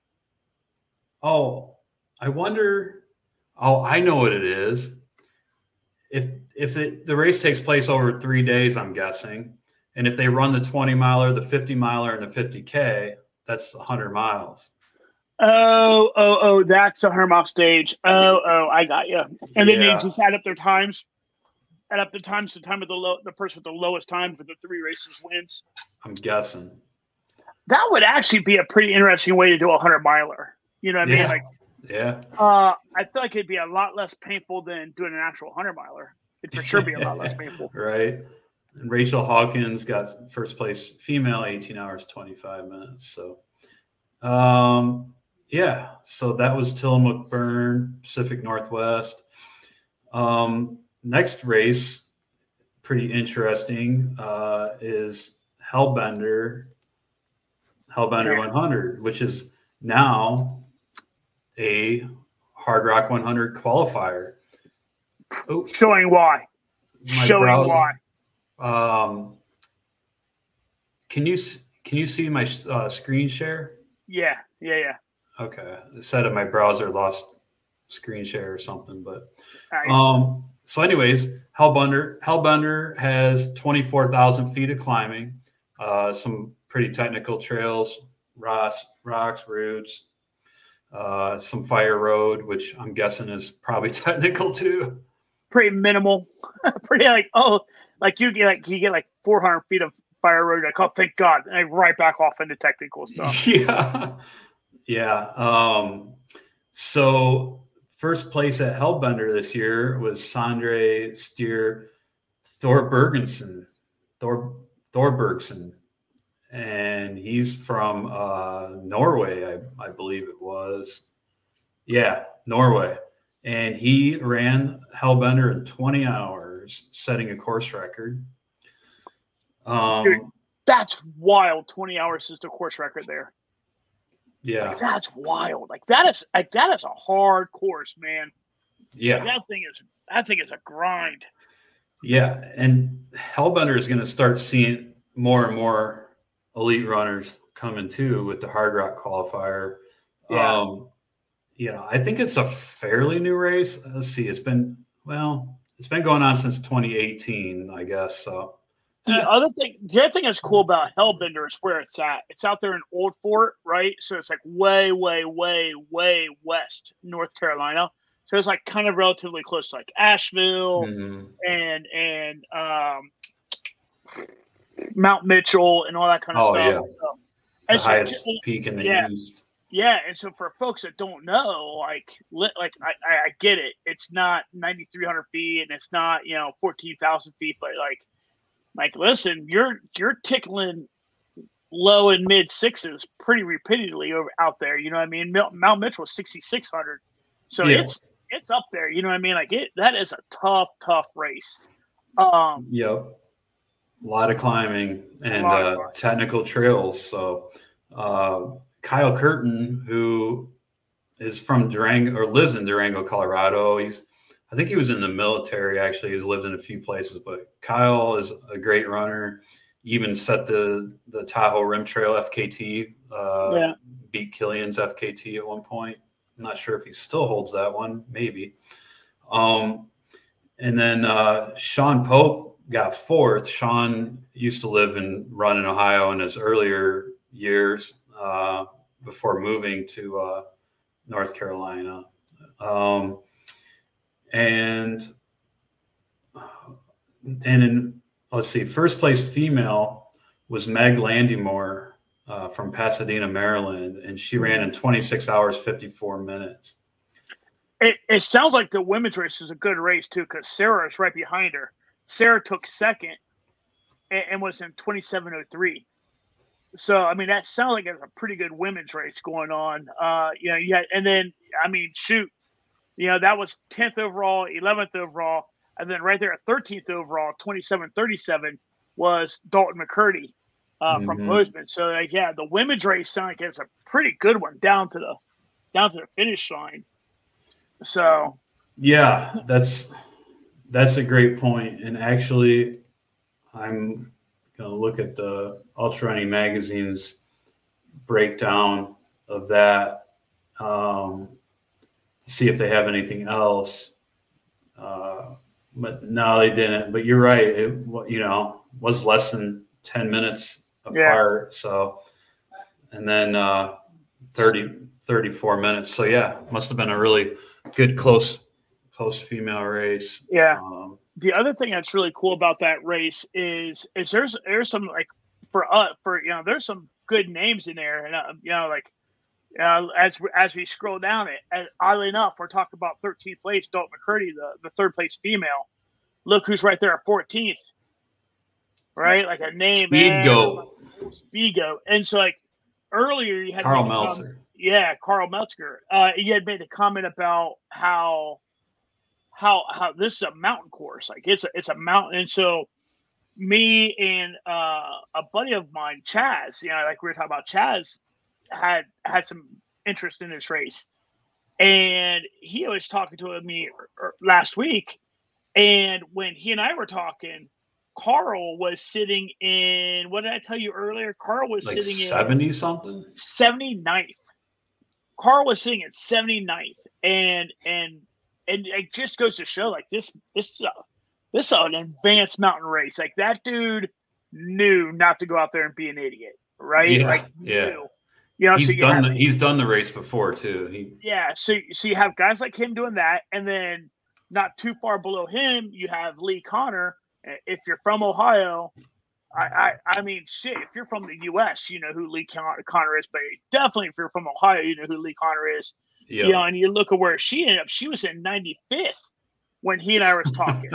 Oh, I wonder. Oh, I know what it is. If if it, the race takes place over three days, I'm guessing, and if they run the twenty miler, the fifty miler, and the fifty K, that's one hundred miles. Oh, oh, oh, that's a Hermoff stage. Oh, oh, I got you. And then Yeah. they just add up their times. Add up the times. The time of the low, the person with the lowest time for the three races wins. I'm guessing. That would actually be a pretty interesting way to do a hundred miler. You know what I mean? Yeah. Like, Yeah. uh, I feel like it'd be a lot less painful than doing an actual hundred miler. It'd for sure be a lot less painful. Right. And Rachel Hawkins got first place female, eighteen hours, twenty-five minutes. So, um, yeah. So that was Tillamook Burn, Pacific Northwest. Um, next race, pretty interesting, uh, is Hellbender, Hellbender one hundred, which is now a Hard Rock one hundred qualifier. Oh, Showing why. my Showing browser- why. Um, can you s- can you see my uh, screen share? Yeah, yeah, yeah. Okay, it said that my browser lost screen share or something, but All right. um. So, anyways, Hellbender Hellbender has twenty-four thousand feet of climbing, uh, some pretty technical trails, rocks, rocks, roots, uh, some fire road, which I'm guessing is probably technical too. Pretty minimal. Pretty like oh, like you get like you get like four hundred feet of fire road. Like oh, thank God, and I right back off into technical stuff. Yeah. Yeah. Um, so first place at Hellbender this year was Sondre Stier Thorbergensen. Thor Thorbergsen. And he's from uh, Norway, I, I believe it was. Yeah, Norway. And he ran Hellbender in twenty hours, setting a course record. Um, Dude. That's wild. Twenty hours is the course record there. yeah. Like, that's wild. Like that is like that is a hard course, man. Yeah. That thing is that thing is a grind. Yeah, and Hellbender is going to start seeing more and more elite runners coming too with the Hard Rock qualifier. Yeah. Um, you know, I think it's a fairly new race. Let's see, it's been well, it's been going on since twenty eighteen, I guess. So The other thing, the other thing that's cool about Hellbender is where it's at. It's out there in Old Fort, right? So it's like way, way, way, way west, North Carolina. So it's like kind of relatively close, to like Asheville mhm. and and um, Mount Mitchell and all that kind of Oh, stuff. yeah. So, the and so- highest peak in the yeah. east. Yeah, and so for folks that don't know, like, li- like I, I I get it. It's not ninety-three hundred feet, and it's not you know fourteen thousand feet, but like, like listen, you're you're tickling low and mid sixes pretty repeatedly over out there. You know what I mean? Mount, Mount Mitchell is sixty-six hundred, so Yeah. it's it's up there. You know what I mean? Like it that is a tough, tough race. Um, Yep. A lot of climbing and lot of uh, climbing. technical trails. So uh, Kyle Curtin, who is from Durango or lives in Durango, Colorado. He's, I think he was in the military. Actually, he's lived in a few places, but Kyle is a great runner. Even set the the Tahoe Rim Trail F K T. Uh, Yeah. Beat Killian's F K T at one point. I'm not sure if he still holds that one. Maybe. Um, and then uh, Sean Pope got fourth. Sean used to live and run in Ohio in his earlier years uh, before moving to uh, North Carolina. Um, and and in, let's see, first place female was Meg Landymore uh, from Pasadena, Maryland, and she ran in twenty-six hours, fifty-four minutes. It, it sounds like the women's race is a good race too, because Sarah is right behind her. Sarah took second and, and was in twenty-seven oh three. So I mean, that sounds like it's a pretty good women's race going on. Uh, you know, yeah, and then I mean, shoot, you know, that was tenth overall, eleventh overall, and then right there at thirteenth overall, twenty-seven thirty-seven was Dalton McCurdy uh, mm-hmm. from Bozeman. So like, yeah, the women's race sounds like it's a pretty good one down to the down to the finish line. So yeah, that's that's a great point. And actually, I'm going to look at the Ultra Running Magazine's breakdown of that um, to see if they have anything else. Uh, but no, they didn't. But you're right. It, you know, was less than ten minutes apart. Yeah. So, and then uh, thirty, thirty-four minutes. So yeah, must have been a really good close, close female race. Yeah. Um, the other thing that's really cool about that race is, is there's, there's some like for us, uh, for, you know, there's some good names in there. And, uh, you know, like uh, as, as we scroll down it, and oddly enough, we're talking about thirteenth place, Dalton McCurdy, the, the third place female. Look who's right there at fourteenth, right? Like a name. Speedgo. Speedgo. And so like earlier you had Carl Meltzer. Yeah, Carl Metzger. Uh, he had made a comment about how, how, how this is a mountain course. Like it's a, it's a mountain. And so me and uh, a buddy of mine, Chaz, you know, like we were talking about, Chaz had had some interest in this race, and he was talking to me last week. And when he and I were talking, Carl was sitting in, what did I tell you earlier? Carl was like sitting in seventy something, seventy-ninth. Carl was sitting at seventy-ninth, and and and it just goes to show like this this is a, this is an advanced mountain race. Like that dude knew not to go out there and be an idiot, right? Yeah, like yeah. Knew. You know, he's so you done have, the, he's done the race before too. He yeah, so so you have guys like him doing that, and then not too far below him, you have Lee Connor. If you're from Ohio, I, I, I mean, shit, if you're from the U S, you know who Lee Connor is, but definitely if you're from Ohio, you know who Lee Connor is. Yeah. You know, and you look at where she ended up. She was in ninety-fifth when he and I was talking.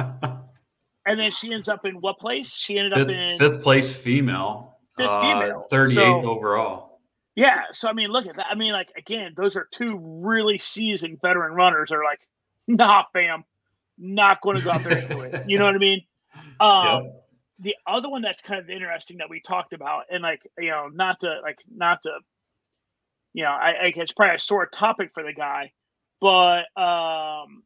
And then she ends up in what place? She ended fifth, up in fifth place female. Fifth uh, female. thirty-eighth so, overall. Yeah. So, I mean, look at that. I mean, like, again, those are two really seasoned veteran runners. They're like, nah, fam, not going to go out there and do it. You know what I mean? Um, yep. The other one that's kind of interesting that we talked about, and like, you know, not to like, not to, you know, I, I it's probably a sore topic for the guy, but um,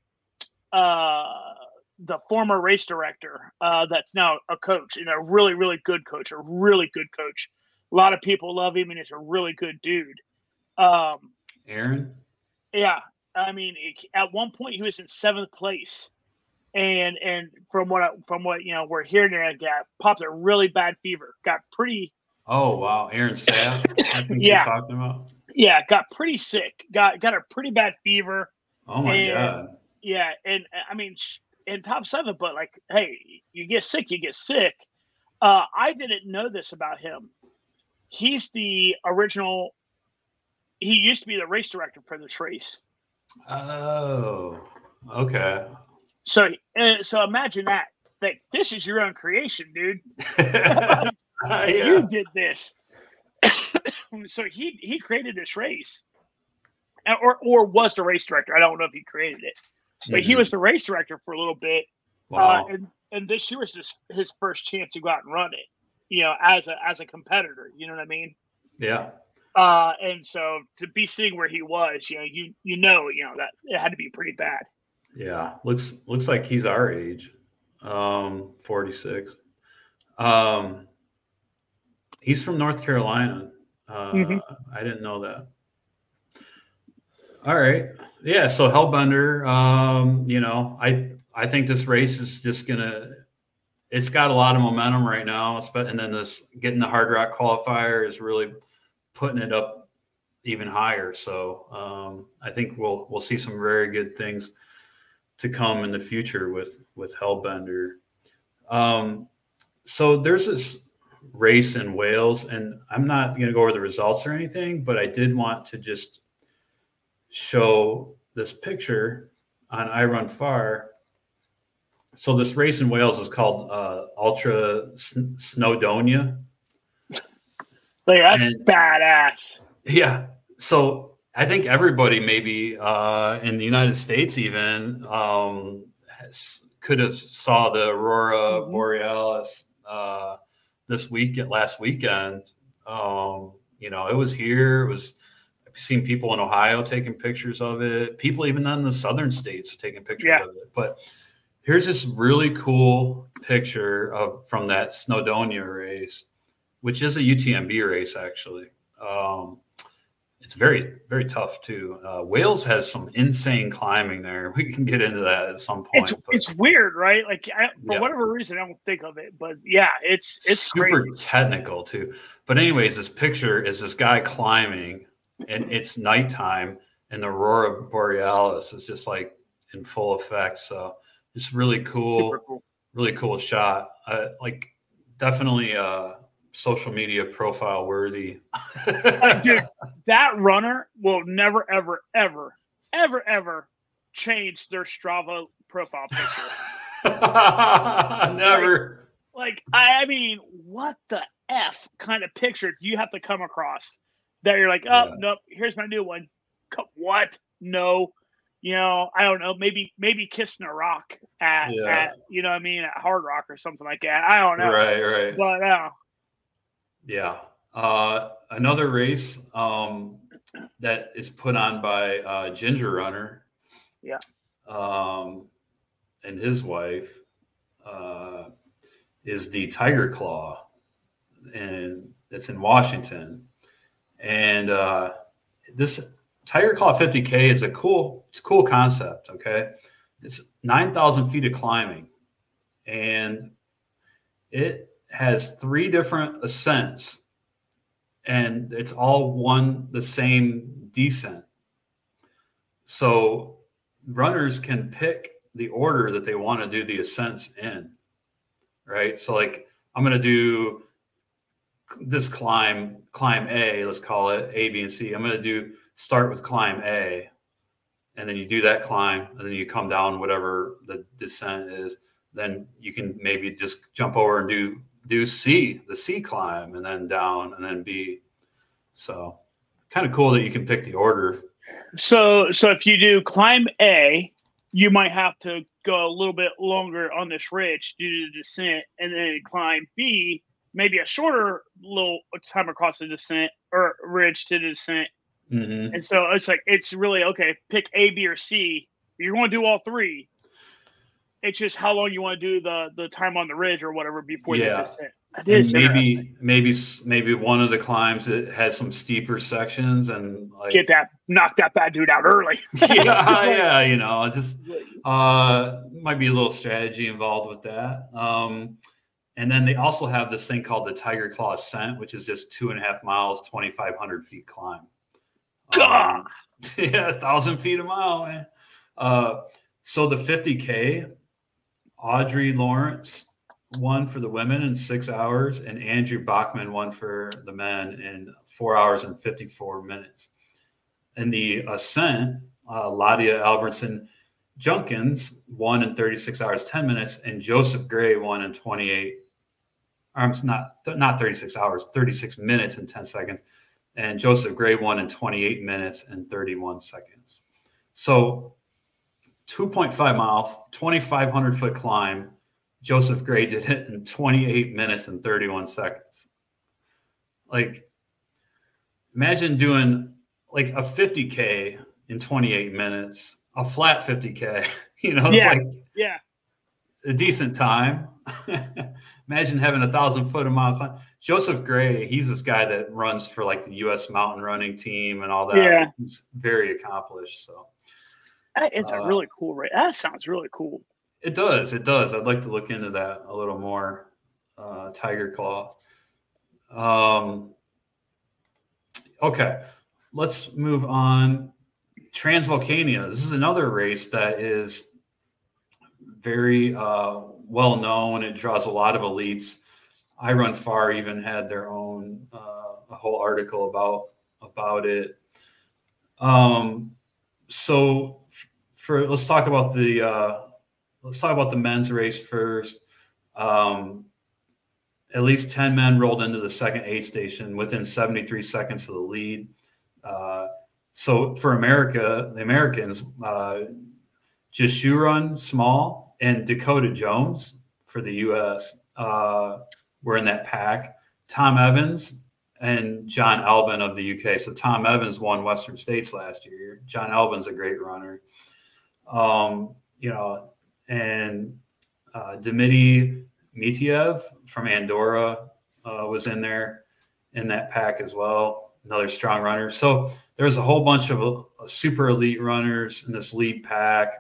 uh, the former race director uh, that's now a coach and a really, really good coach, a really good coach. A lot of people love him, and he's a really good dude. Um, Aaron? Yeah. I mean, it, at one point he was in seventh place. And and from what I, from what you know we're hearing, there, got popped a really bad fever. Got pretty. Oh wow, Aaron Sapp. I think yeah, you're talking about. Yeah, got pretty sick. Got got a pretty bad fever. Oh my and, god. Yeah, and I mean in top seven, but like, hey, you get sick, you get sick. Uh, I didn't know this about him. He's the original. He used to be the race director for this race. Oh, okay. So, uh, so imagine that. Like, this is your own creation, dude. uh, yeah. You did this. So he he created this race, or or was the race director. I don't know if he created it, but mm-hmm. he was the race director for a little bit. Wow. Uh, and and this year was his his first chance to go out and run it. You know, as a as a competitor. You know what I mean? Yeah. Uh, and so to be sitting where he was, you know, you you know, you know that it had to be pretty bad. Yeah, looks looks like he's our age, um, forty-six. Um, he's from North Carolina. Uh, Mhm. I didn't know that. All right, yeah. So Hellbender, um, you know, I I think this race is just gonna. It's got a lot of momentum right now, and then this getting the Hard Rock qualifier is really putting it up even higher. So um, I think we'll we'll see some very good things to come in the future with with Hellbender. Um, so there's this race in Wales, and I'm not going to go over the results or anything, but I did want to just show this picture on I Run Far. So this race in Wales is called uh, Ultra Snowdonia. Like, that's And- badass. Yeah. So I think everybody maybe uh, in the United States even um, has, could have saw the Aurora Mhm. Borealis uh, this week, last weekend. Um, you know, it was here. It was. I've seen people in Ohio taking pictures of it. People even in the southern states taking pictures Yeah. of it. But here's this really cool picture of from that Snowdonia race, which is a U T M B race actually. Um, it's very, very tough too. Uh, Wales has some insane climbing there. We can get into that at some point. It's but it's weird, right? Like I, for Yeah. whatever reason, I don't think of it, but yeah, it's it's super crazy. technical too. But anyways, this picture is this guy climbing, and it's nighttime, and the Aurora Borealis is just like in full effect. So it's really cool, Super cool. really cool shot. Uh, like definitely uh, social media profile worthy. Like, dude, that runner will never, ever, ever, ever, ever change their Strava profile picture. Never. Like, I, I mean, what the F kind of picture do you have to come across that you're like, oh, Yeah. nope, here's my new one. Co- What? No. You know, I don't know. Maybe, maybe kissing a rock at, Yeah. at, you know what I mean, at Hard Rock or something like that. I don't know. Right, right. But, uh, Yeah. Uh, another race um, that is put on by uh, Ginger Runner. Yeah. Um, and his wife uh, is the Tiger Claw, and it's in Washington. And uh, this Tiger Claw fifty K is a cool, it's a cool concept. Okay, it's nine thousand feet of climbing, and it has three different ascents, and it's all one the same descent. So runners can pick the order that they want to do the ascents in, right? So like I'm going to do this climb, climb A, let's call it A, B, and C. I'm going to do start with climb A, and then you do that climb, and then you come down whatever the descent is. Then you can maybe just jump over and do do C, the C climb, and then down, and then B. So kind of cool that you can pick the order. So, so if you do climb A, you might have to go a little bit longer on this ridge due to the descent, and then climb B, maybe a shorter little time across the descent or ridge to the descent. Mm-hmm. And so it's like it's really okay. Pick A, B, or C. You're going to do all three. It's just how long you want to do the the time on the ridge or whatever before Yeah. the descent. That And is maybe interesting. maybe maybe one of the climbs it has some steeper sections and like Get that, knock that bad dude out early. yeah, yeah, you know, it's just uh might be a little strategy involved with that. Um, and then they also have this thing called the Tiger Claw Ascent, which is just two and a half miles, twenty-five hundred feet climb. God. Um, yeah, a thousand feet a mile, man. Uh, so the fifty K, Audrey Lawrence won for the women in six hours, and Andrew Bachman won for the men in four hours and fifty-four minutes. In the ascent, uh, Ladia Albertson Junkins won in thirty-six hours, ten minutes, and Joseph Gray won in twenty-eight. I'm not not thirty-six hours, thirty-six minutes and ten seconds. And Joseph Gray won in twenty-eight minutes and thirty-one seconds. So two point five miles, twenty-five hundred foot climb. Joseph Gray did it in twenty-eight minutes and thirty-one seconds. Like, imagine doing like a fifty K in twenty-eight minutes, a flat fifty K. You know, it's Yeah. like Yeah. a decent time. Imagine having a thousand foot a mile climb. Joseph Gray, he's this guy that runs for like the U S mountain running team and all that. Yeah. He's very accomplished. So It's a uh, really cool race. That sounds really cool. it does. It does. I'd like to look into that a little more. Uh, Tiger Claw. Um, okay, let's move on. Transvolcania. This is another race that is very uh, well known. It draws a lot of elites. I Run Far even had their own uh, a whole article about about it. Um, so for let's talk about the uh, let's talk about the men's race first. Um, at least ten men rolled into the second aid station within seventy-three seconds of the lead. Uh, so for America, the Americans, uh, Jeshurun Small and Dakota Jones for the U S uh, were in that pack. Tom Evans and John Albin of the U K. So Tom Evans won Western States last year. John Albin's a great runner. Um, you know, and uh, Dmitry Mitiev from Andorra uh, was in there in that pack as well. Another strong runner. So there's a whole bunch of uh, super elite runners in this lead pack.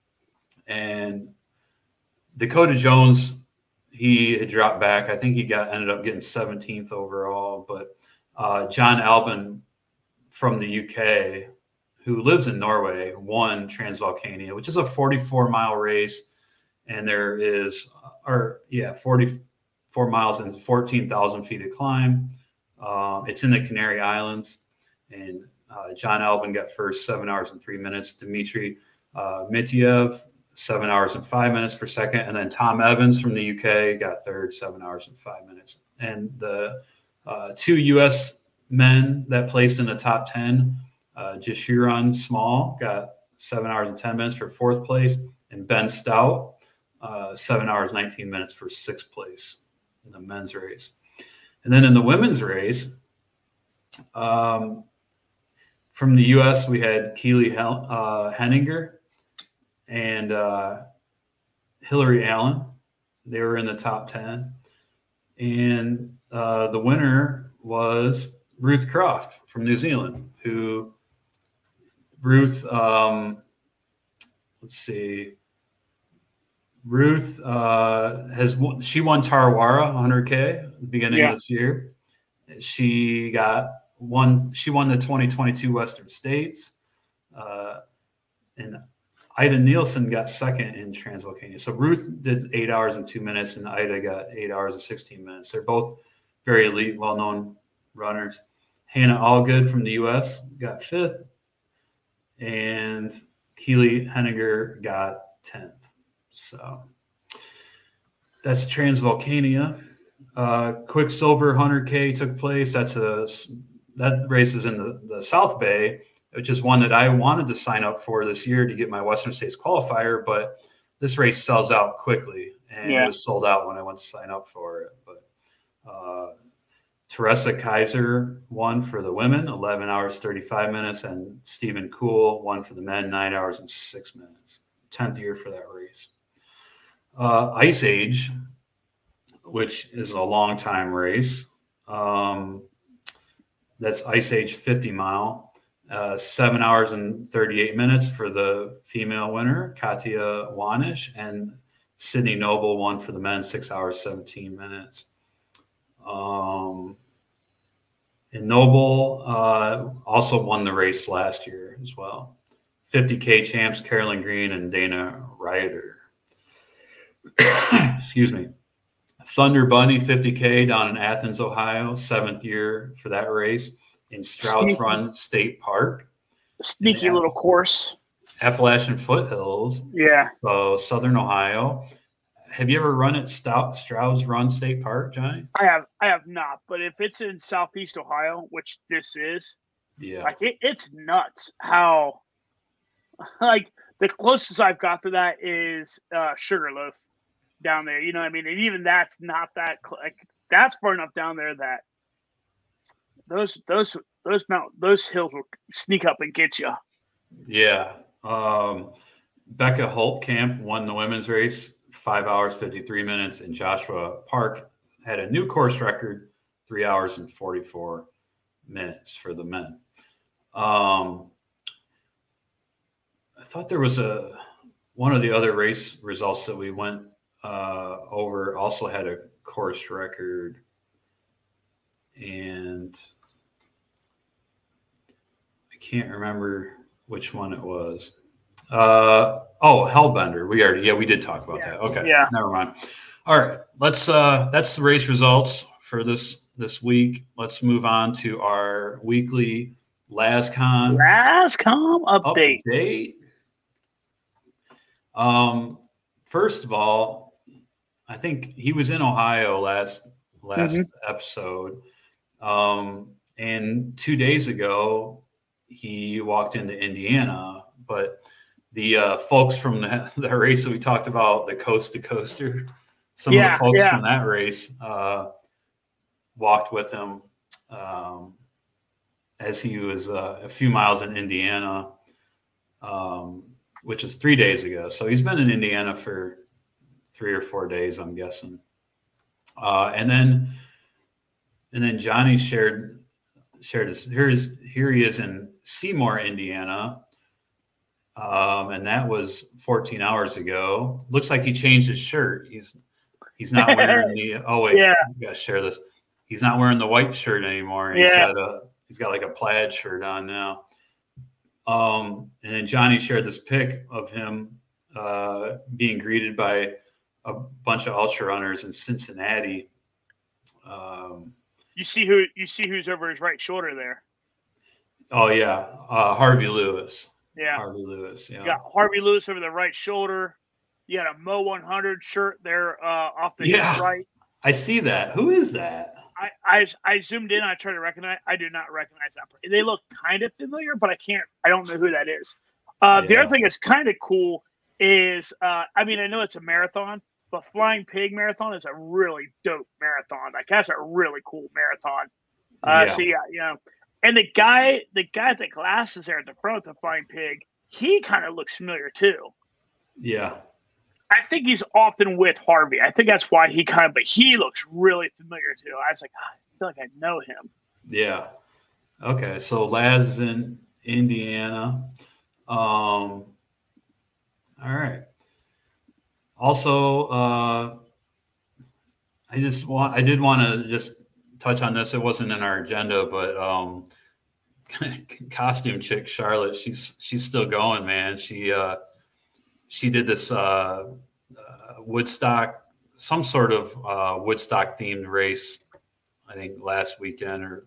And Dakota Jones, he had dropped back. I think he got ended up getting seventeenth overall. But uh, John Albin from the U K, who lives in Norway, won Transvolcania, which is a forty-four mile race. And there is, or yeah, forty-four miles and fourteen thousand feet of climb. Um, it's in the Canary Islands. And uh, John Albin got first, seven hours and three minutes. Dmitry uh, Mitiev, seven hours and five minutes for second. And then Tom Evans from the U K got third, seven hours and five minutes. And the uh, two U S men that placed in the top ten, uh, Jeshurun Small got seven hours and ten minutes for fourth place. And Ben Stout, uh, seven hours, nineteen minutes for sixth place in the men's race. And then in the women's race, um, from the U S, we had Keely Hel- uh, Henninger and uh, Hillary Allen. They were in the top ten. And uh, the winner was Ruth Croft from New Zealand, who Ruth, um, let's see, Ruth uh, has she won Tarawara one hundred K at the beginning Yeah. of this year. She got one. She won the twenty twenty-two Western States, uh, and Ida Nielsen got second in Transvolcania. So Ruth did eight hours and two minutes, and Ida got eight hours and sixteen minutes. They're both very elite, well-known runners. Hannah Allgood from the U S got fifth, and Keely Henninger got tenth. So that's Transvolcania. Uh, Quicksilver one hundred K took place. That's a that race is in the, the South Bay, which is one that I wanted to sign up for this year to get my Western States qualifier, but this race sells out quickly, and Yeah. it was sold out when I went to sign up for it. But uh, Teresa Kaiser won for the women, eleven hours, thirty-five minutes, and Stephen Kuhl won for the men, nine hours and six minutes. tenth year for that race. Uh, Ice Age, which is a long time race. Um, that's Ice Age fifty mile, uh, seven hours and thirty-eight minutes for the female winner, Katja Wanish, and Sydney Noble won for the men, six hours, seventeen minutes. Um, and Noble uh, also won the race last year as well. fifty K champs, Carolyn Green and Dana Ryder. Excuse me. Thunder Bunny fifty K down in Athens, Ohio, seventh year for that race in Stroud Sneaky. Run State Park. Sneaky Yeah. little course. Appalachian Foothills, Yeah. so Southern Ohio. Have you ever run at Stout, Stroud's Run State Park, Johnny? I have I have not, but if it's in Southeast Ohio, which this is, Yeah. like it, it's nuts how like the closest I've got to that is uh Sugarloaf down there. You know what I mean? And even that's not that cl- like that's far enough down there that those those those mount those hills will sneak up and get you. Yeah. Um, Becca Holtkamp won the women's race, five hours, fifty-three minutes, and Joshua Park had a new course record, three hours and forty-four minutes for the men. Um, I thought there was a one of the other race results that we went uh, over also had a course record, and I can't remember which one it was. Uh, oh, Hellbender. We already, yeah, we did talk about Yeah. that. Okay, Yeah. never mind. All right, let's. Uh, that's the race results for this this week. Let's move on to our weekly LASCON LASCOM update. update. Um, first of all, I think he was in Ohio last last Mhm. episode, um, and two days ago he walked into Indiana. But the uh, folks from the, the race that we talked about, the Coast to Coaster, some Yeah, of the folks yeah. from that race uh, walked with him um, as he was uh, a few miles in Indiana. Um, which is three days ago. So he's been in Indiana for three or four days, I'm guessing. Uh, and then, and then Johnny shared, shared his, here's, here he is in Seymour, Indiana. Um, and that was fourteen hours ago. Looks like he changed his shirt. He's, he's not wearing the, oh wait, Yeah. you gotta share this. He's not wearing the white shirt anymore. He's Yeah. got a, he's got like a plaid shirt on now. Um, and then Johnny shared this pic of him uh, being greeted by a bunch of ultra runners in Cincinnati. Um, You see who you see who's over his right shoulder there. oh yeah, uh, Harvey Lewis. Yeah. Harvey Lewis. Yeah. You got Harvey Lewis over the right shoulder. You got a Mo one hundred shirt there uh, off the Yeah. hip right. I see that. Who is that? I, I I zoomed in. I tried to recognize. I do not recognize that person. They look kind of familiar, but I can't. I don't know who that is. Uh, The Yeah. other thing that's kind of cool is, uh, I mean, I know it's a marathon, but Flying Pig Marathon is a really dope marathon. Like that's a really cool marathon. Uh, Yeah. So yeah, you know, and the guy, the guy with the glasses there at the front of the Flying Pig, he kind of looks familiar too. Yeah. I think he's often with Harvey. I think that's why he kind of, but he looks really familiar too. I was like, "Ah, I feel like I know him. Yeah. Okay. So Laz is in Indiana. Um, all right. Also, uh, I just want, I did want to just touch on this. It wasn't in our agenda, but um, costume chick Charlotte, she's she's still going, man. She uh, she did this uh, uh, Woodstock, some sort of uh, Woodstock themed race, I think last weekend, or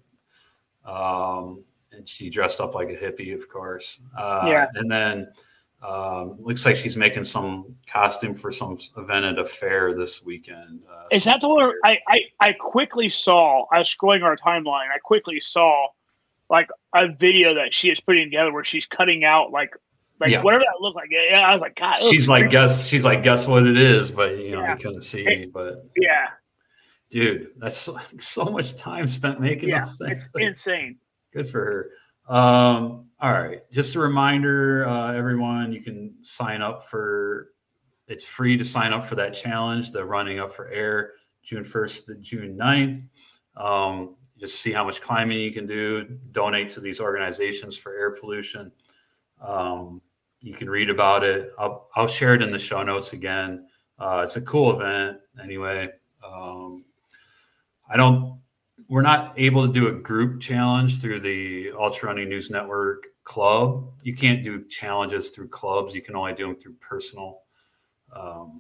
um, and she dressed up like a hippie, of course. Uh, Yeah. And then um, looks like she's making some costume for some event at a fair this weekend. Uh, Is that the one? I, I I quickly saw. I was scrolling our timeline. I quickly saw like a video that she is putting together where she's cutting out like like Yeah. whatever that looked like. Yeah, I was like, God. it looks She's like, creepy. guess she's like, guess what it is, but you know, Yeah. you couldn't see. But Yeah, dude, that's so, so much time spent making yeah, those things. it's insane. Good for her. Um, all right. Just a reminder, uh, everyone, you can sign up for, it's free to sign up for that challenge, the Running Up for Air, June first to June ninth. Um, just see how much climbing you can do, donate to these organizations for air pollution. Um, you can read about it. I'll, I'll share it in the show notes again. Uh, it's a cool event anyway. Um, I don't, we're not able to do a group challenge through the Ultra Running News Network club. You can't do challenges through clubs. You can only do them through personal, um,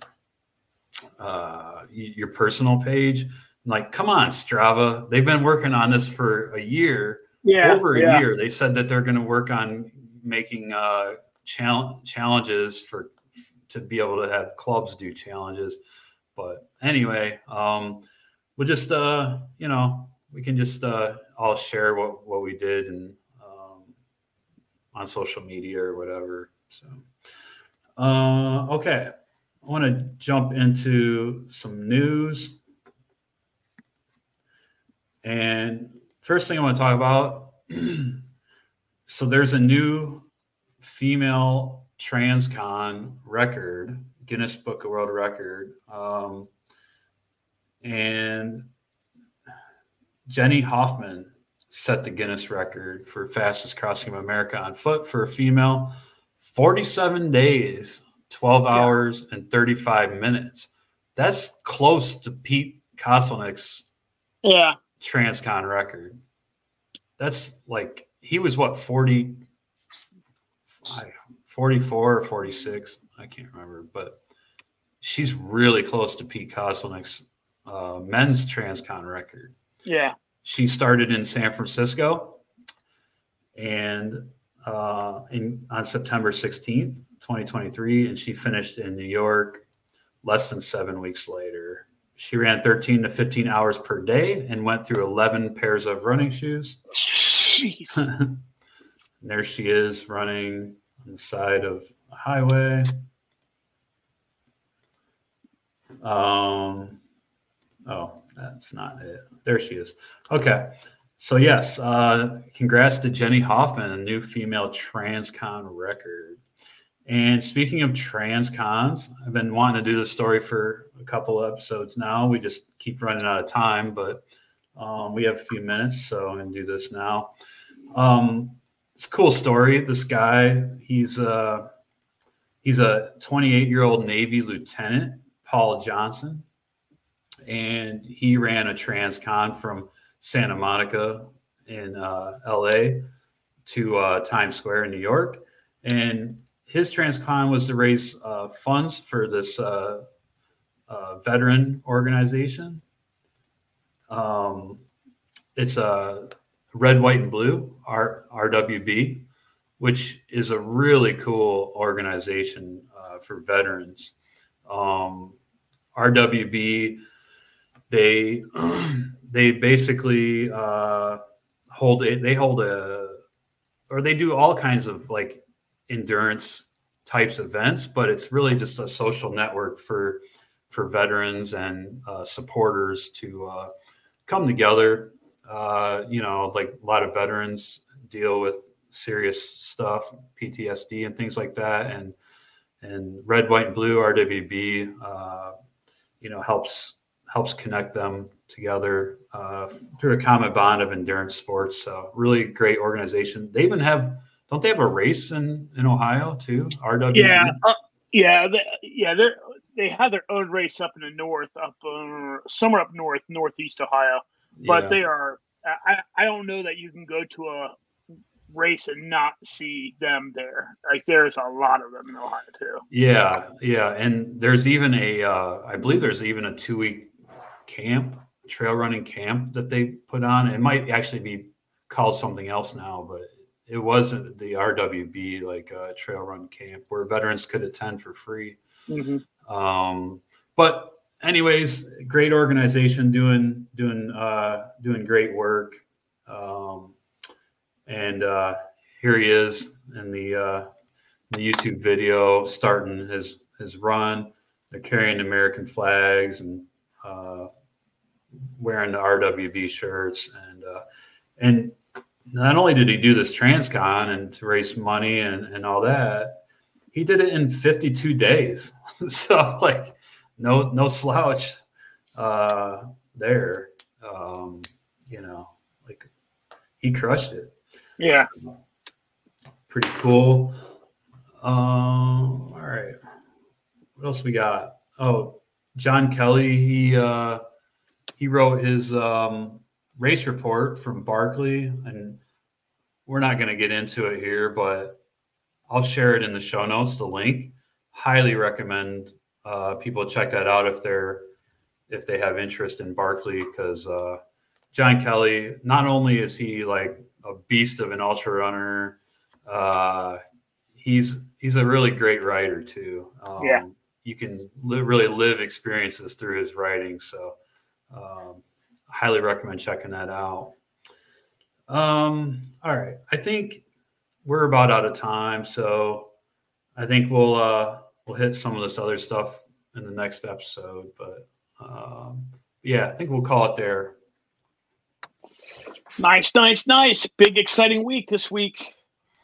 uh, y- your personal page. Like, come on, Strava. They've been working on this for a year, Yeah, over a yeah. year. They said that they're going to work on making uh, chal- challenges for to be able to have clubs do challenges. But anyway, um, we'll just, uh, you know, we can just uh, all share what, what we did and um, on social media or whatever. So, uh, okay. I want to jump into some news. And first thing I want to talk about so there's a new female transcon record, Guinness Book of World Record. Um, and Jenny Hoffman set the Guinness record for fastest crossing of America on foot for a female, forty-seven days, twelve hours, and thirty-five minutes. That's close to Pete Koselnick's yeah. transcon record. That's like, he was what, forty, forty-four or forty-six? I can't remember, but she's really close to Pete Koselnick's uh, men's transcon record. Yeah. She started in San Francisco and uh, in on September sixteenth, twenty twenty-three, and she finished in New York less than seven weeks later. She ran thirteen to fifteen hours per day and went through eleven pairs of running shoes. Jeez. And there she is running on the side of a highway. Um, oh, that's not it. There she is. Okay. So, yes, uh, congrats to Jenny Hoffman, a new female transcon record. And speaking of transcons, I've been wanting to do this story for a couple episodes now. We just keep running out of time, but um, we have a few minutes, so I'm going to do this now. Um, it's a cool story. This guy, he's a, he's a twenty-eight-year-old Navy lieutenant, Paul Johnson, and he ran a transcon from Santa Monica in uh, L A to uh, Times Square in New York. And his transcon was to raise uh, funds for this uh, uh, veteran organization. Um, it's a Red, White, and Blue, R- RWB, which is a really cool organization uh, for veterans. Um, R W B, they they basically uh, hold a, they hold a, or they do all kinds of like endurance types events, but it's really just a social network for for veterans and uh, supporters to uh, come together. Uh, you know, like a lot of veterans deal with serious stuff, P T S D and things like that, and and Red, White, and Blue, R W B, uh, you know, helps helps connect them together uh, through a common bond of endurance sports. So really great organization. They even have, don't they have a race in, in Ohio too? R W B? Yeah, uh, yeah, they, yeah. They they have their own race up in the north, up uh, somewhere up north, northeast Ohio. But Yeah. they are. I I don't know that you can go to a race and not see them there. Like there's a lot of them in Ohio too. Yeah, yeah, and there's even a, uh, I believe there's even a two-week camp, trail running camp that they put on. It might actually be called something else now, but it wasn't the R W B like uh, trail run camp where veterans could attend for free. Mm-hmm. Um, but anyways, great organization doing doing uh, doing great work. Um, and uh, here he is in the uh, the YouTube video starting his his run. They're carrying American flags and uh, wearing the R W B shirts, and uh, and not only did he do this transcon and to raise money and, and all that, he did it in fifty-two days. So like no no slouch uh, there. Um, you know, like he crushed it. Yeah. So, pretty cool. Um, all right. What else we got? Oh, John Kelly, he uh, he wrote his um, race report from Barkley, and we're not going to get into it here, but I'll share it in the show notes, the link. Highly recommend uh, people check that out if they're if they have interest in Barkley, because uh, John Kelly, not only is he like a beast of an ultra runner, uh, he's he's a really great writer too. Um, Yeah. You can li- really live experiences through his writing. So um, highly recommend checking that out. Um, all right. I think we're about out of time. So I think we'll, uh, we'll hit some of this other stuff in the next episode, but um, yeah, I think we'll call it there. Nice, nice, nice. Big exciting week this week.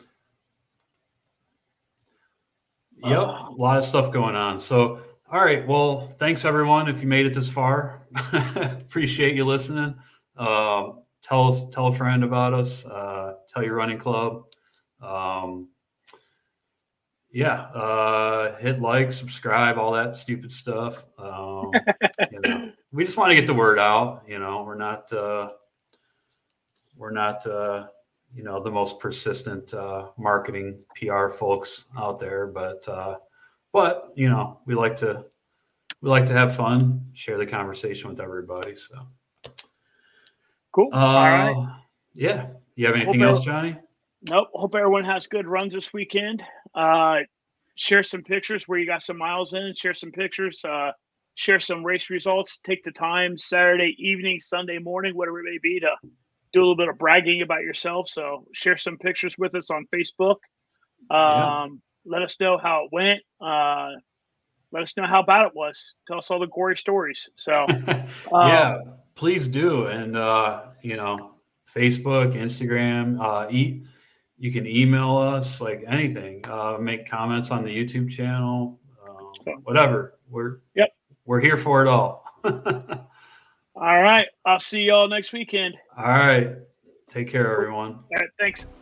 Yep, Uh, a lot of stuff going on. So, all right. Well, thanks everyone. If you made it this far, appreciate you listening. Uh, tell us, tell a friend about us. Uh, tell your running club. Um, yeah, uh, hit like, subscribe, all that stupid stuff. Um, you know, we just want to get the word out. You know, we're not, uh, we're not, uh, you know, the most persistent uh, marketing P R folks out there, but, uh, but you know, we like to, we like to have fun, share the conversation with everybody. So, cool. uh, All right. Yeah. You have anything Hope else, every- Johnny? Nope. Hope everyone has good runs this weekend. Uh, share some pictures where you got some miles in. Share some pictures. Uh, share some race results. Take the time Saturday evening, Sunday morning, whatever it may be, to do a little bit of bragging about yourself. So share some pictures with us on Facebook. Um, Yeah. Let us know how it went. Uh, let us know how bad it was. Tell us all the gory stories. So yeah, um, please do. And, uh, you know, Facebook, Instagram, uh, e- you can email us, like anything, uh, make comments on the YouTube channel, um, whatever. We're, Yep. we're here for it all. all right. I'll see y'all next weekend. All right. Take care, everyone. All right. Thanks.